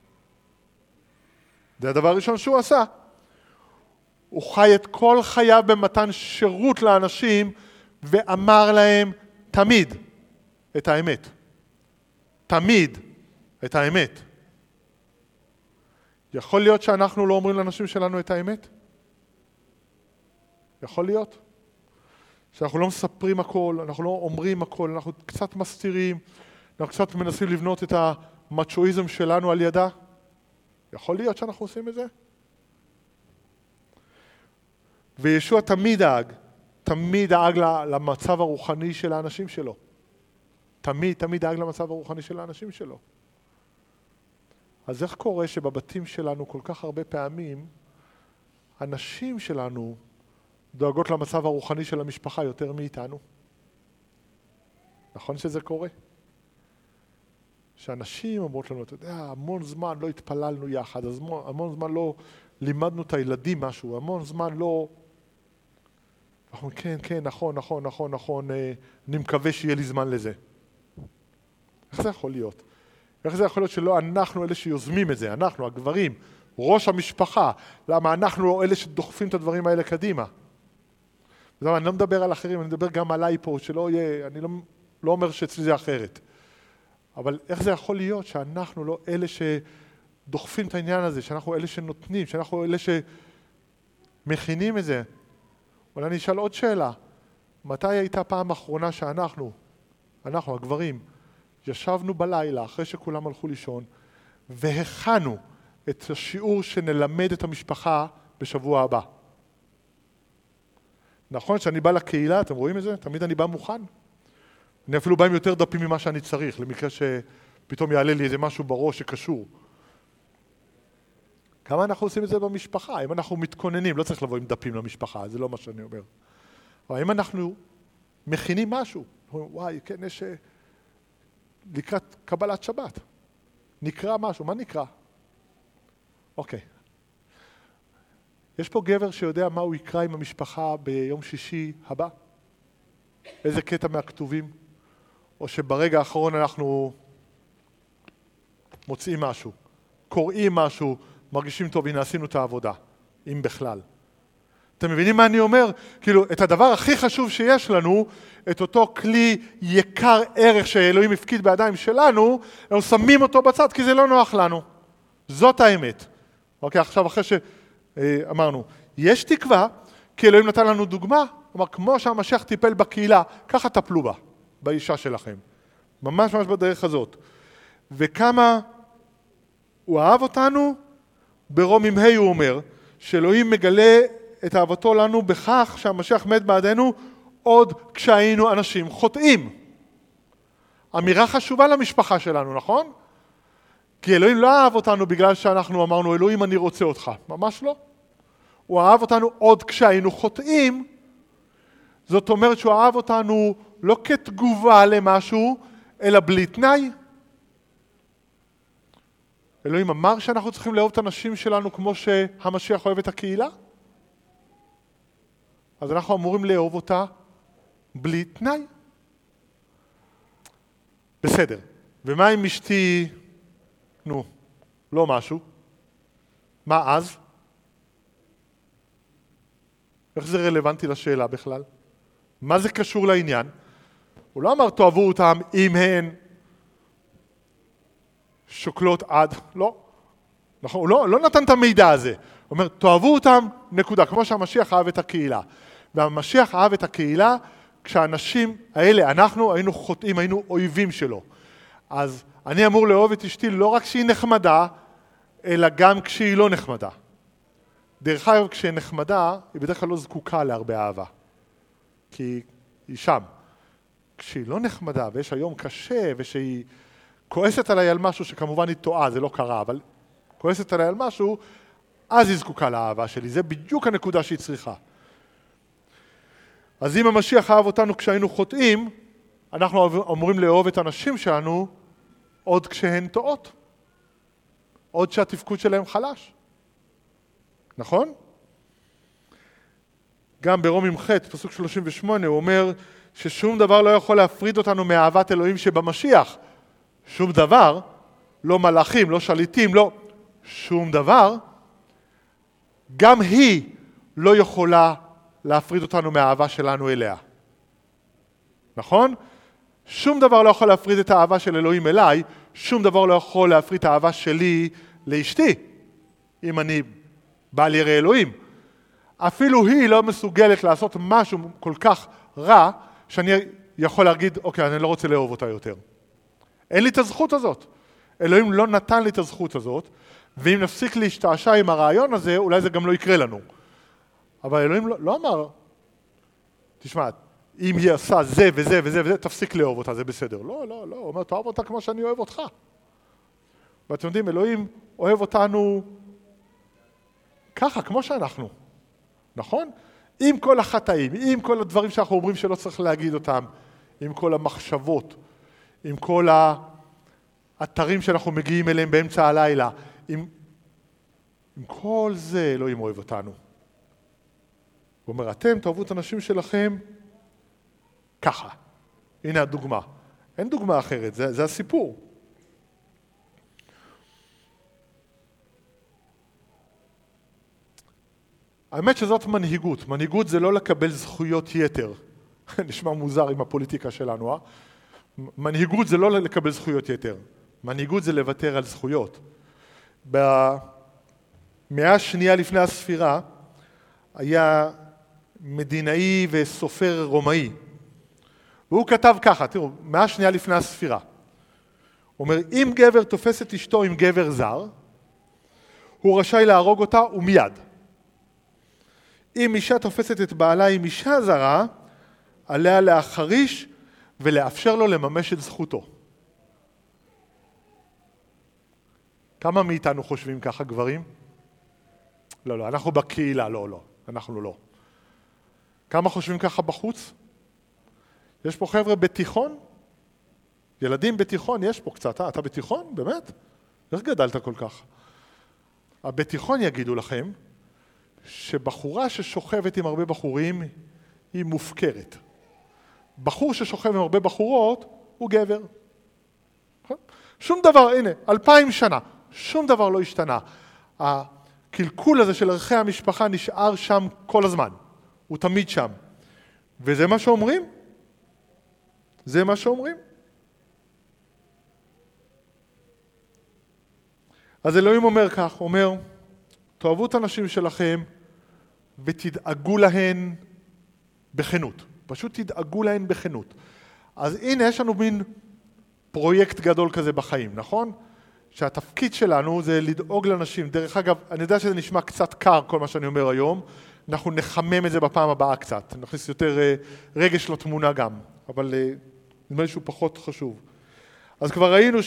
[SPEAKER 1] זה הדבר הראשון שהוא עשה. הוא חי את כל חייו במתן שירות לאנשים, ואמר להם תמיד את האמת. תמיד את האמת. יכול להיות שאנחנו לא אומרים לאנשים שלנו את האמת? יכול להיות. שאנחנו לא מספרים הכל, אנחנו לא אומרים הכל, אנחנו קצת מסתירים, אנחנו קצת מנסים לבנות את המצ'ואיזם שלנו על ידה. יכול להיות שאנחנו עושים את זה? וישוע תמיד דאג, תמיד דאג למצב הרוחני של האנשים שלו. תמיד, תמיד דאג למצב הרוחני של האנשים שלו. אז איך קורה שבבתים שלנו כל כך הרבה פעמים, הנשים שלנו דואגות למצב הרוחני של המשפחה יותר מאיתנו? נכון שזה קורה? שאנשים אומרות לנו, אתה יודע, המון זמן לא התפללנו יחד, אז המון זמן לא לימדנו את הילדים משהו, המון זמן לא... אנחנו, כן, כן, נכון, נכון, נכון, נכון, אני מקווה שיהיה לי זמן לזה. איך זה יכול להיות? איך זה יכול להיות שלא אנחנו אלה שיוזמים את זה, אנחנו, הגברים, ראש המשפחה, למה אנחנו לא אלה שדוחפים את הדברים האלה קדימה? אני לא מדבר על אחרים, אני מדבר גם עליי פה, שלא יהיה, אני לא, לא אומר שאצלי זה אחרת. אבל איך זה יכול להיות שאנחנו לא אלה שדוחפים את העניין הזה, שאנחנו אלה שנותנים, שאנחנו אלה שמכינים את זה? אבל אני אשאל עוד שאלה, מתי הייתה פעם האחרונה שאנחנו, אנחנו הגברים, ישבנו בלילה אחרי שכולם הלכו לישון, והכנו את השיעור שנלמד את המשפחה בשבוע הבא? נכון שאני בא לקהילה, אתם רואים את זה? תמיד אני בא מוכן. אני אפילו בא עם יותר דפים ממה שאני צריך, למקרה שפתאום יעלה לי איזה משהו בראש שקשור. כמה אנחנו עושים את זה במשפחה? אם אנחנו מתכוננים, לא צריך לבוא עם דפים למשפחה, זה לא מה שאני אומר. אבל אם אנחנו מכינים משהו, וואי, כן, יש לקראת קבלת שבת. נקרא משהו, מה נקרא? אוקיי. יש פה גבר שיודע מה הוא יקרא עם המשפחה ביום שישי הבא? איזה קטע מהכתובים? או שברגע האחרון אנחנו מוצאים משהו, קוראים משהו, מרגישים טוב, הנה עשינו את העבודה, אם בכלל. אתם מבינים מה אני אומר? כאילו, את הדבר הכי חשוב שיש לנו, את אותו כלי יקר ערך שאלוהים הפקיד בידיים שלנו, אנחנו שמים אותו בצד כי זה לא נוח לנו. זאת האמת. אוקיי, עכשיו אחרי שאמרנו, יש תקווה, כי אלוהים נתן לנו דוגמה, כלומר, כמו שהמשיח טיפל בקהילה, ככה טפלו בה, באישה שלכם. ממש ממש בדרך הזאת. וכמה הוא אהב אותנו, ברומים ה' הוא אומר, שאלוהים מגלה את אהבתו לנו בכך שהמשיח מת בעדנו, עוד כשהיינו אנשים חוטאים. אמירה חשובה למשפחה שלנו, נכון? כי אלוהים לא אהב אותנו בגלל שאנחנו אמרנו, אלוהים אני רוצה אותך. ממש לא. הוא אהב אותנו עוד כשהיינו חוטאים, זאת אומרת שהוא אהב אותנו לא כתגובה למשהו, אלא בלי תנאי. אלוהים אמר שאנחנו צריכים לאהוב את הנשים שלנו כמו שהמשיח אוהב את הקהילה. אז אנחנו אמורים לאהוב אותה בלי תנאי. בסדר. ומה אם אשתי, נו, לא משהו? מה אז? איך זה רלוונטי לשאלה בכלל? מה זה קשור לעניין? הוא לא אמר תאהבו אותם אם הן שוקלות עד, לא. נכון, הוא לא, לא נתן את המידע הזה. הוא אומר, תאהבו אותם, נקודה, כמו שהמשיח אהב את הקהילה. והמשיח אהב את הקהילה כשהאנשים האלה, אנחנו היינו חוטאים, היינו אויבים שלו. אז אני אמור לאהוב את אשתי לא רק כשהיא נחמדה, אלא גם כשהיא לא נחמדה. דרך אגב, כשהיא נחמדה, היא בדרך כלל לא זקוקה להרבה אהבה. כי היא שם. כשהיא לא נחמדה, ויש היום קשה, ושהיא כועסת עליי על משהו שכמובן היא טועה, זה לא קרה, אבל כועסת עליי על משהו, אז היא זקוקה לאהבה שלי. זה בדיוק הנקודה שהיא צריכה. אז אם המשיח אהב אותנו כשהיינו חוטאים, אנחנו אמורים לאהוב את הנשים שלנו עוד כשהן טועות. עוד שהתפקוד שלהם חלש. נכון? גם ברומים ח' פסוק שלושים ושמונה הוא אומר ששום דבר לא יכול להפריד אותנו מאהבת אלוהים שבמשיח. שום דבר, לא מלאכים, לא שליטים, לא שום דבר, גם היא לא יכולה להפריד אותנו מהאהבה שלנו אליה. נכון? שום דבר לא יכול להפריד את האהבה של אלוהים אליי, שום דבר לא יכול להפריד את האהבה שלי לאשתי, אם אני בעל ירא אלוהים. אפילו היא לא מסוגלת לעשות משהו כל כך רע, שאני יכול להגיד, אוקיי, אני לא רוצה לאהוב אותה יותר. אין לי את הזכות הזאת. אלוהים לא נתן לי את הזכות הזאת, ואם נפסיק להשתעשע עם הרעיון הזה, אולי זה גם לא יקרה לנו. אבל אלוהים לא, לא אמר, תשמע, אם היא עשה זה וזה וזה וזה, תפסיק לאהוב אותה, זה בסדר. לא, לא, לא, הוא אומר, תאהב אותה כמו שאני אוהב אותך. ואתם יודעים, אלוהים אוהב אותנו ככה, כמו שאנחנו. נכון? עם כל החטאים, עם כל הדברים שאנחנו אומרים שלא צריך להגיד אותם, עם כל המחשבות, עם כל האתרים שאנחנו מגיעים אליהם באמצע הלילה, עם, עם כל זה אלוהים אוהב אותנו. הוא אומר, אתם תאהבו את האנשים שלכם ככה. הנה הדוגמה. אין דוגמה אחרת, זה, זה הסיפור. האמת שזאת מנהיגות. מנהיגות זה לא לקבל זכויות יתר. נשמע מוזר עם הפוליטיקה שלנו, אה? מנהיגות זה לא לקבל זכויות יתר. מנהיגות זה לוותר על זכויות. במאה השנייה לפני הספירה היה מדינאי וסופר רומאי. והוא כתב ככה, תראו, מאה השנייה לפני הספירה. הוא אומר, אם גבר תופס את אשתו עם גבר זר, הוא רשאי להרוג אותה ומיד. אם אישה תופסת את בעלה עם אישה זרה, עליה להחריש ולאפשר לו לממש את זכותו. כמה מאיתנו חושבים ככה, גברים? לא, לא, אנחנו בקהילה, לא, לא, אנחנו לא. כמה חושבים ככה בחוץ? יש פה חבר'ה בתיכון? ילדים בתיכון, יש פה קצת, אה? אתה בתיכון? באמת? איך גדלת כל כך? הבתיכון יגידו לכם, שבחורה ששוכבת עם הרבה בחורים היא מופקרת. בחור ששוכב עם הרבה בחורות הוא גבר. שום דבר, הנה, אלפיים שנה, שום דבר לא השתנה. הקלקול הזה של ערכי המשפחה נשאר שם כל הזמן. הוא תמיד שם. וזה מה שאומרים? זה מה שאומרים. אז אלוהים אומר כך, אומר, תאהבו את האנשים שלכם ותדאגו להן בכנות. פשוט תדאגו להן בכנות. אז הנה יש לנו מין פרויקט גדול כזה בחיים, נכון? שהתפקיד שלנו זה לדאוג לאנשים. דרך אגב, אני יודע שזה נשמע קצת קר כל מה שאני אומר היום, אנחנו נחמם את זה בפעם הבאה קצת, נכניס יותר רגש לתמונה גם, אבל נדמה לי שהוא פחות חשוב. אז כבר ראינו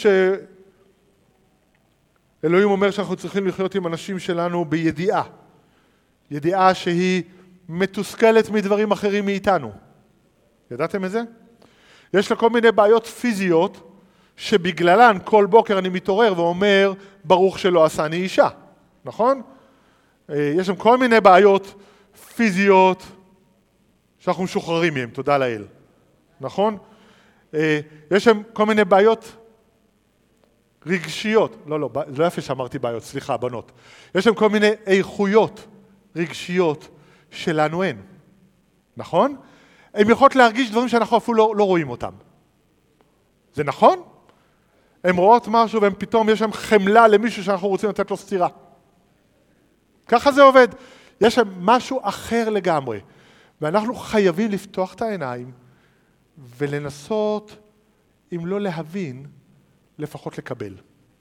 [SPEAKER 1] שאלוהים אומר שאנחנו צריכים לחיות עם אנשים שלנו בידיעה, ידיעה שהיא מתוסכלת מדברים אחרים מאיתנו. ידעתם את זה? יש לה כל מיני בעיות פיזיות שבגללן כל בוקר אני מתעורר ואומר ברוך שלא עשני אישה, נכון? יש שם כל מיני בעיות פיזיות שאנחנו משוחררים מהם, תודה לאל, נכון? יש שם כל מיני בעיות רגשיות, לא, לא, זה לא יפה שאמרתי בעיות, סליחה, בנות. יש שם כל מיני איכויות רגשיות שלנו אין, נכון? הם יכולות להרגיש דברים שאנחנו אפילו לא, לא רואים אותם. זה נכון? הם רואות משהו והם פתאום יש שם חמלה למישהו שאנחנו רוצים לתת לו סתירה. ככה זה עובד. יש שם משהו אחר לגמרי. ואנחנו חייבים לפתוח את העיניים ולנסות, אם לא להבין, לפחות לקבל.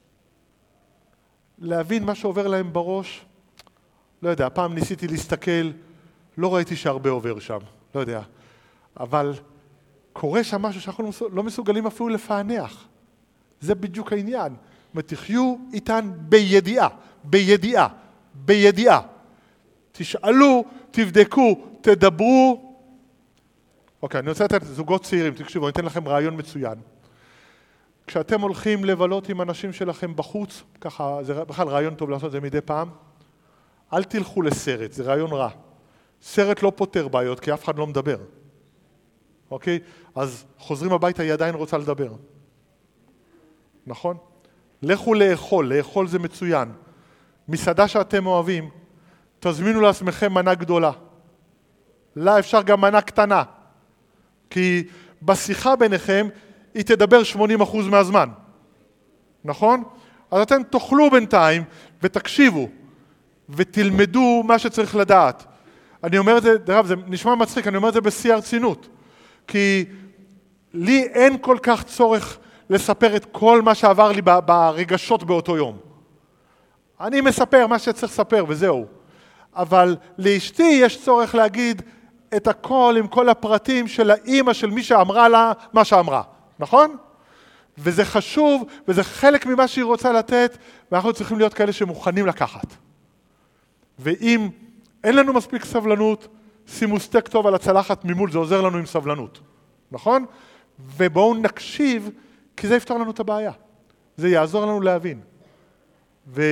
[SPEAKER 1] להבין מה שעובר להם בראש, לא יודע, פעם ניסיתי להסתכל, לא ראיתי שהרבה עובר שם, לא יודע. אבל קורה שם משהו שאנחנו לא מסוגלים אפילו לפענח. זה בדיוק העניין. תחיו איתן בידיעה, בידיעה, בידיעה. תשאלו, תבדקו, תדברו, אוקיי, אני רוצה לתת זוגות צעירים, תקשיבו, אני אתן לכם רעיון מצוין. כשאתם הולכים לבלות עם אנשים שלכם בחוץ, ככה, זה בכלל רעיון טוב לעשות את זה מדי פעם, אל תלכו לסרט, זה רעיון רע. סרט לא פותר בעיות, כי אף אחד לא מדבר. אוקיי? אז חוזרים הביתה, היא עדיין רוצה לדבר. נכון? לכו לאכול, לאכול זה מצוין. מסעדה שאתם אוהבים, תזמינו לעצמכם מנה גדולה. לא, אפשר גם מנה קטנה. כי בשיחה ביניכם, היא תדבר שמונים אחוז מהזמן. נכון? אז אתם תאכלו בינתיים ותקשיבו, ותלמדו מה שצריך לדעת. אני אומר את זה, דרך אגב, זה נשמע מצחיק, אני אומר את זה בשיא הרצינות. כי לי אין כל כך צורך לספר את כל מה שעבר לי ברגשות באותו יום. אני מספר מה שצריך לספר וזהו. אבל לאשתי יש צורך להגיד את הכל עם כל הפרטים של האמא של מי שאמרה לה מה שאמרה. נכון? וזה חשוב, וזה חלק ממה שהיא רוצה לתת, ואנחנו צריכים להיות כאלה שמוכנים לקחת. ואם אין לנו מספיק סבלנות, שימו סטייק טוב על הצלחת ממול, זה עוזר לנו עם סבלנות. נכון? ובואו נקשיב, כי זה יפתור לנו את הבעיה. זה יעזור לנו להבין. ו...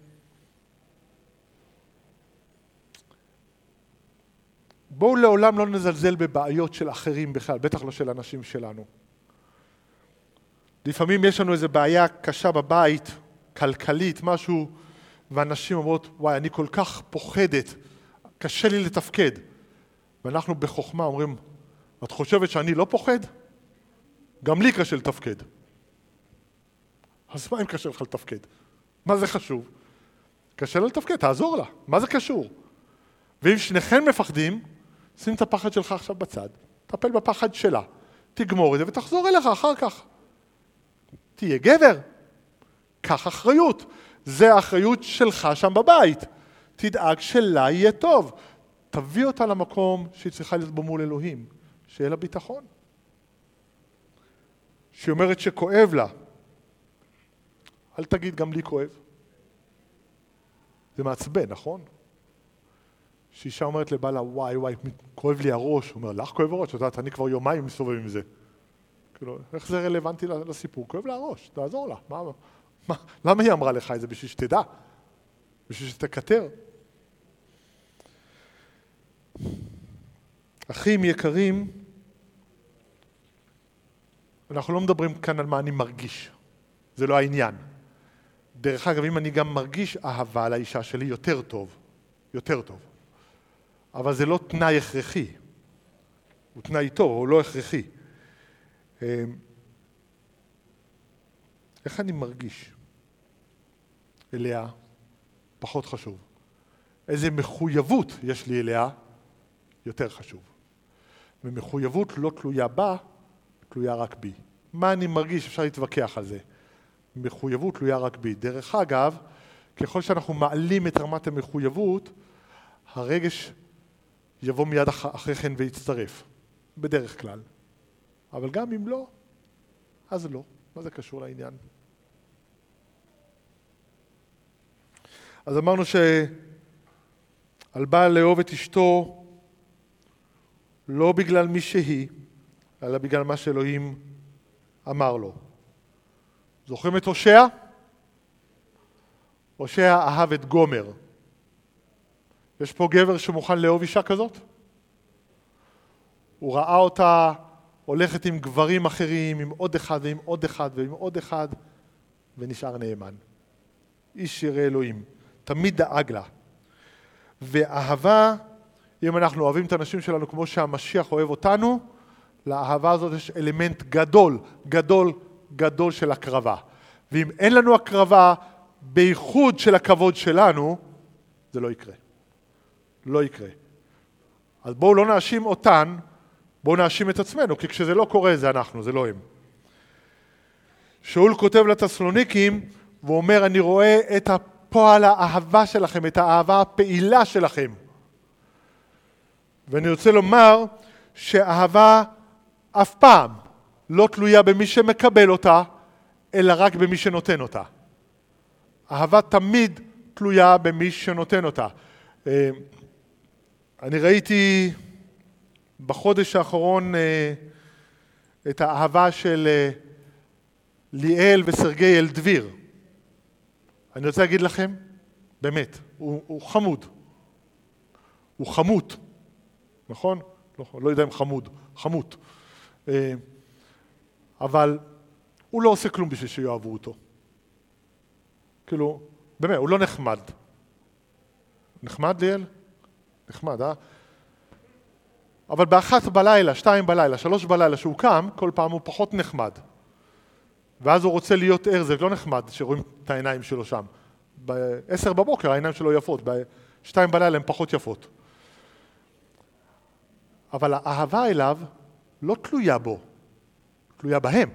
[SPEAKER 1] בואו לעולם לא נזלזל בבעיות של אחרים בכלל, בטח לא של אנשים שלנו. לפעמים יש לנו איזו בעיה קשה בבית, כלכלית, משהו, ואנשים אומרות, וואי, אני כל כך פוחדת, קשה לי לתפקד. ואנחנו בחוכמה אומרים, את חושבת שאני לא פוחד? גם לי קשה לתפקד. אז מה אם קשה לך לתפקד? מה זה חשוב? קשה לה לתפקד, תעזור לה. מה זה קשור? ואם שניכם מפחדים, שים את הפחד שלך עכשיו בצד, תטפל בפחד שלה, תגמור את זה ותחזור אליך אחר כך. תהיה גבר, קח אחריות. זה האחריות שלך שם בבית. תדאג שלה יהיה טוב. תביא אותה למקום שהיא צריכה להיות בו מול אלוהים, שיהיה לה ביטחון. שהיא אומרת שכואב לה. אל תגיד גם לי כואב. זה מעצבן, נכון? שאישה אומרת לבעלה, וואי וואי, כואב לי הראש. הוא אומר, לך כואב הראש? יודעת, אני כבר יומיים מסתובב עם זה. כאילו, איך זה רלוונטי לסיפור? כואב לה הראש, תעזור לה. מה, מה, למה היא אמרה לך את זה? בשביל שתדע? בשביל שתקטר? אחים יקרים, אנחנו לא מדברים כאן על מה אני מרגיש. זה לא העניין. דרך אגב, אם אני גם מרגיש אהבה לאישה שלי, יותר טוב. יותר טוב. אבל זה לא תנאי הכרחי. הוא תנאי טוב, הוא לא הכרחי. איך אני מרגיש אליה? פחות חשוב. איזה מחויבות יש לי אליה? יותר חשוב. ומחויבות לא תלויה בה, תלויה רק בי. מה אני מרגיש? אפשר להתווכח על זה. מחויבות תלויה רק בי. דרך אגב, ככל שאנחנו מעלים את רמת המחויבות, הרגש יבוא מיד אחרי כן ויצטרף. בדרך כלל. אבל גם אם לא, אז לא. מה זה קשור לעניין? אז אמרנו שעל בעל לאהוב את אשתו לא בגלל מי שהיא, אלא בגלל מה שאלוהים אמר לו. זוכרים את הושע? הושע אהב את גומר. יש פה גבר שמוכן לאהוב אישה כזאת? הוא ראה אותה הולכת עם גברים אחרים, עם עוד אחד ועם עוד אחד ועם עוד אחד, ונשאר נאמן. איש ירא אלוהים, תמיד דאג לה. ואהבה, אם אנחנו אוהבים את האנשים שלנו כמו שהמשיח אוהב אותנו, לאהבה הזאת יש אלמנט גדול, גדול, גדול של הקרבה. ואם אין לנו הקרבה, בייחוד של הכבוד שלנו, זה לא יקרה. לא יקרה. אז בואו לא נאשים אותן, בואו נאשים את עצמנו, כי כשזה לא קורה זה אנחנו, זה לא הם. שאול כותב לתסלוניקים, והוא אומר, אני רואה את הפועל האהבה שלכם, את האהבה הפעילה שלכם. ואני רוצה לומר שאהבה אף פעם לא תלויה במי שמקבל אותה, אלא רק במי שנותן אותה. אהבה תמיד תלויה במי שנותן אותה. אני ראיתי בחודש האחרון את האהבה של ליאל וסרגי אלדביר. אני רוצה להגיד לכם, באמת, הוא, הוא חמוד. הוא חמוד, נכון? לא, לא יודע אם חמוד, חמוד. אבל הוא לא עושה כלום בשביל שיאהבו אותו. כאילו, באמת, הוא לא נחמד. נחמד ליאל? נחמד, אה? אבל באחת בלילה, שתיים בלילה, שלוש בלילה שהוא קם, כל פעם הוא פחות נחמד. ואז הוא רוצה להיות ער, זה לא נחמד שרואים את העיניים שלו שם. בעשר בבוקר העיניים שלו יפות, בשתיים בלילה הן פחות יפות. אבל האהבה אליו לא תלויה בו, תלויה בהם.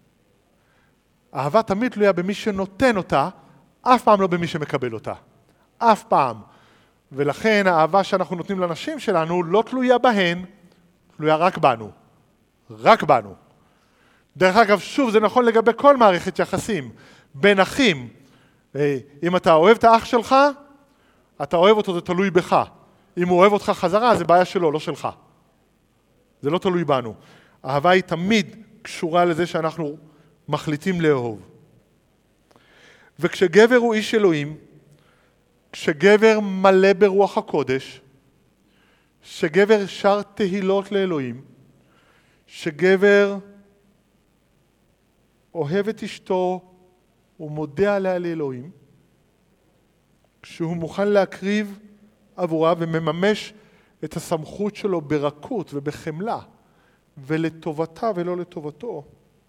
[SPEAKER 1] האהבה תמיד תלויה במי שנותן אותה, אף פעם לא במי שמקבל אותה. אף פעם. ולכן האהבה שאנחנו נותנים לאנשים שלנו לא תלויה בהן, תלויה רק בנו. רק בנו. דרך אגב, שוב, זה נכון לגבי כל מערכת יחסים. בין אחים, אם אתה אוהב את האח שלך, אתה אוהב אותו, זה תלוי בך. אם הוא אוהב אותך חזרה, זה בעיה שלו, לא שלך. זה לא תלוי בנו. האהבה היא תמיד קשורה לזה שאנחנו מחליטים לאהוב. וכשגבר הוא איש אלוהים, כשגבר מלא ברוח הקודש, שגבר שר תהילות לאלוהים, שגבר אוהב את אשתו ומודה עליה לאלוהים, כשהוא מוכן להקריב עבורה ומממש את הסמכות שלו ברכות ובחמלה ולטובתה ולא לטובתו,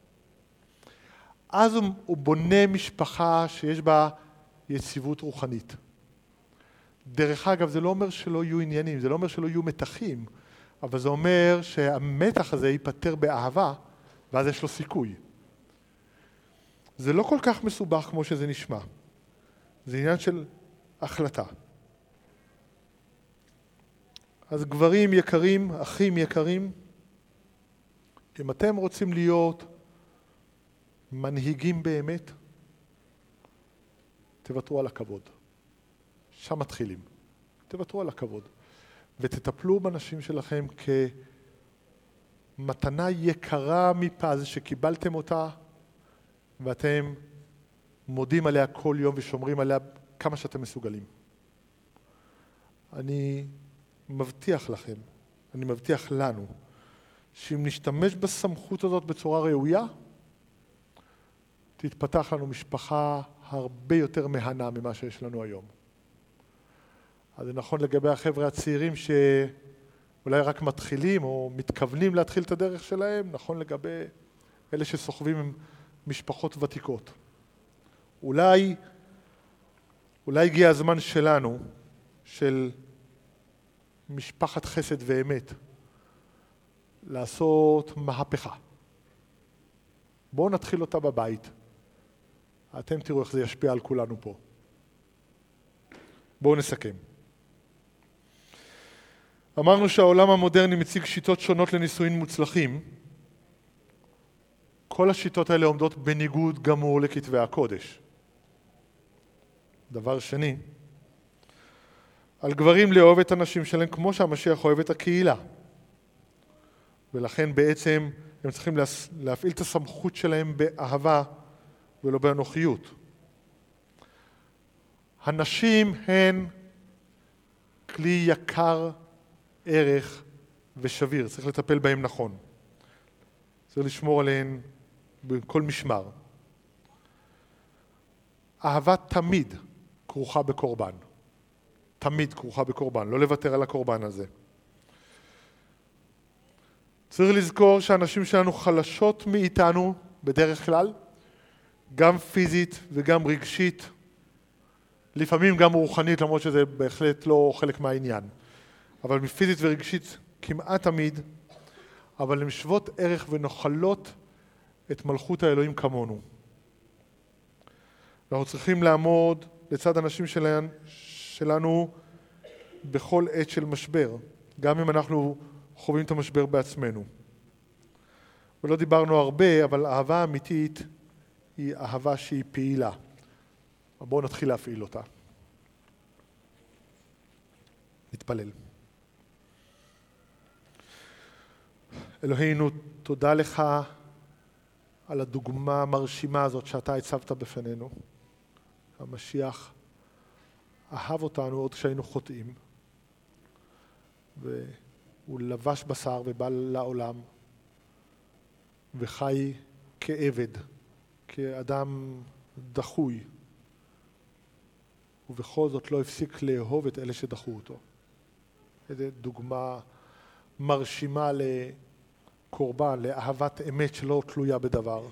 [SPEAKER 1] אז הוא, הוא בונה משפחה שיש בה יציבות רוחנית. דרך אגב, זה לא אומר שלא יהיו עניינים, זה לא אומר שלא יהיו מתחים, אבל זה אומר שהמתח הזה ייפטר באהבה, ואז יש לו סיכוי. זה לא כל כך מסובך כמו שזה נשמע. זה עניין של החלטה. אז גברים יקרים, אחים יקרים, אם אתם רוצים להיות מנהיגים באמת, תוותרו על הכבוד. שם מתחילים. תוותרו על הכבוד. ותטפלו בנשים שלכם כמתנה יקרה מפז שקיבלתם אותה, ואתם מודים עליה כל יום ושומרים עליה כמה שאתם מסוגלים. אני מבטיח לכם, אני מבטיח לנו, שאם נשתמש בסמכות הזאת בצורה ראויה, תתפתח לנו משפחה הרבה יותר מהנה ממה שיש לנו היום. אז זה נכון לגבי החבר'ה הצעירים שאולי רק מתחילים או מתכוונים להתחיל את הדרך שלהם, נכון לגבי אלה שסוחבים עם משפחות ותיקות. אולי, אולי הגיע הזמן שלנו, של משפחת חסד ואמת, לעשות מהפכה. בואו נתחיל אותה בבית. אתם תראו איך זה ישפיע על כולנו פה. בואו נסכם. אמרנו שהעולם המודרני מציג שיטות שונות לנישואים מוצלחים. כל השיטות האלה עומדות בניגוד גמור לכתבי הקודש. דבר שני, על גברים לאהוב את הנשים שלהם כמו שהמשיח אוהב את הקהילה. ולכן בעצם הם צריכים להפעיל את הסמכות שלהם באהבה ולא באנוכיות. הנשים הן כלי יקר, ערך ושביר. צריך לטפל בהם נכון. צריך לשמור עליהן בכל משמר. אהבה תמיד כרוכה בקורבן. תמיד כרוכה בקורבן. לא לוותר על הקורבן הזה. צריך לזכור שהנשים שלנו חלשות מאיתנו בדרך כלל, גם פיזית וגם רגשית, לפעמים גם רוחנית, למרות שזה בהחלט לא חלק מהעניין. אבל מפיזית ורגשית כמעט תמיד, אבל הן שוות ערך ונוחלות את מלכות האלוהים כמונו. אנחנו צריכים לעמוד לצד הנשים שלנו, שלנו בכל עת של משבר, גם אם אנחנו חווים את המשבר בעצמנו. ולא דיברנו הרבה, אבל אהבה אמיתית היא אהבה שהיא פעילה. בואו נתחיל להפעיל אותה. נתפלל. אלוהינו, תודה לך על הדוגמה המרשימה הזאת שאתה הצבת בפנינו. המשיח אהב אותנו עוד כשהיינו חוטאים, והוא לבש בשר ובא לעולם, וחי כעבד, כאדם דחוי, ובכל זאת לא הפסיק לאהוב את אלה שדחו אותו. איזו דוגמה מרשימה לקורבן, לאהבת אמת שלא תלויה בדבר.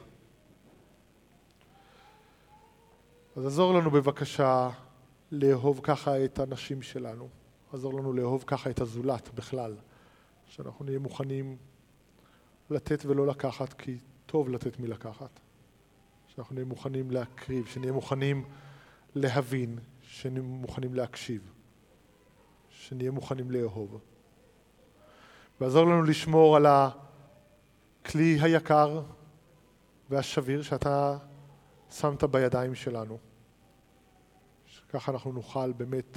[SPEAKER 1] אז עזור לנו בבקשה לאהוב ככה את הנשים שלנו. עזור לנו לאהוב ככה את הזולת בכלל. שאנחנו נהיה מוכנים לתת ולא לקחת, כי טוב לתת מלקחת. שאנחנו נהיה מוכנים להקריב, שנהיה מוכנים להבין, שנהיה מוכנים להקשיב. שנהיה מוכנים לאהוב. ועזור לנו לשמור על הכלי היקר והשביר שאתה שמת בידיים שלנו. שככה אנחנו נוכל באמת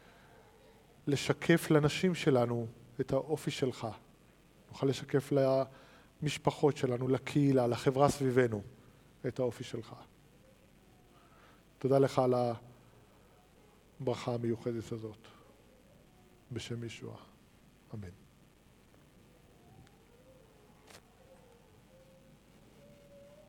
[SPEAKER 1] לשקף לנשים שלנו את האופי שלך. נוכל לשקף למשפחות שלנו, לקהילה, לחברה סביבנו, את האופי שלך. תודה לך על הברכה המיוחדת הזאת. בשם ישוע. אמן.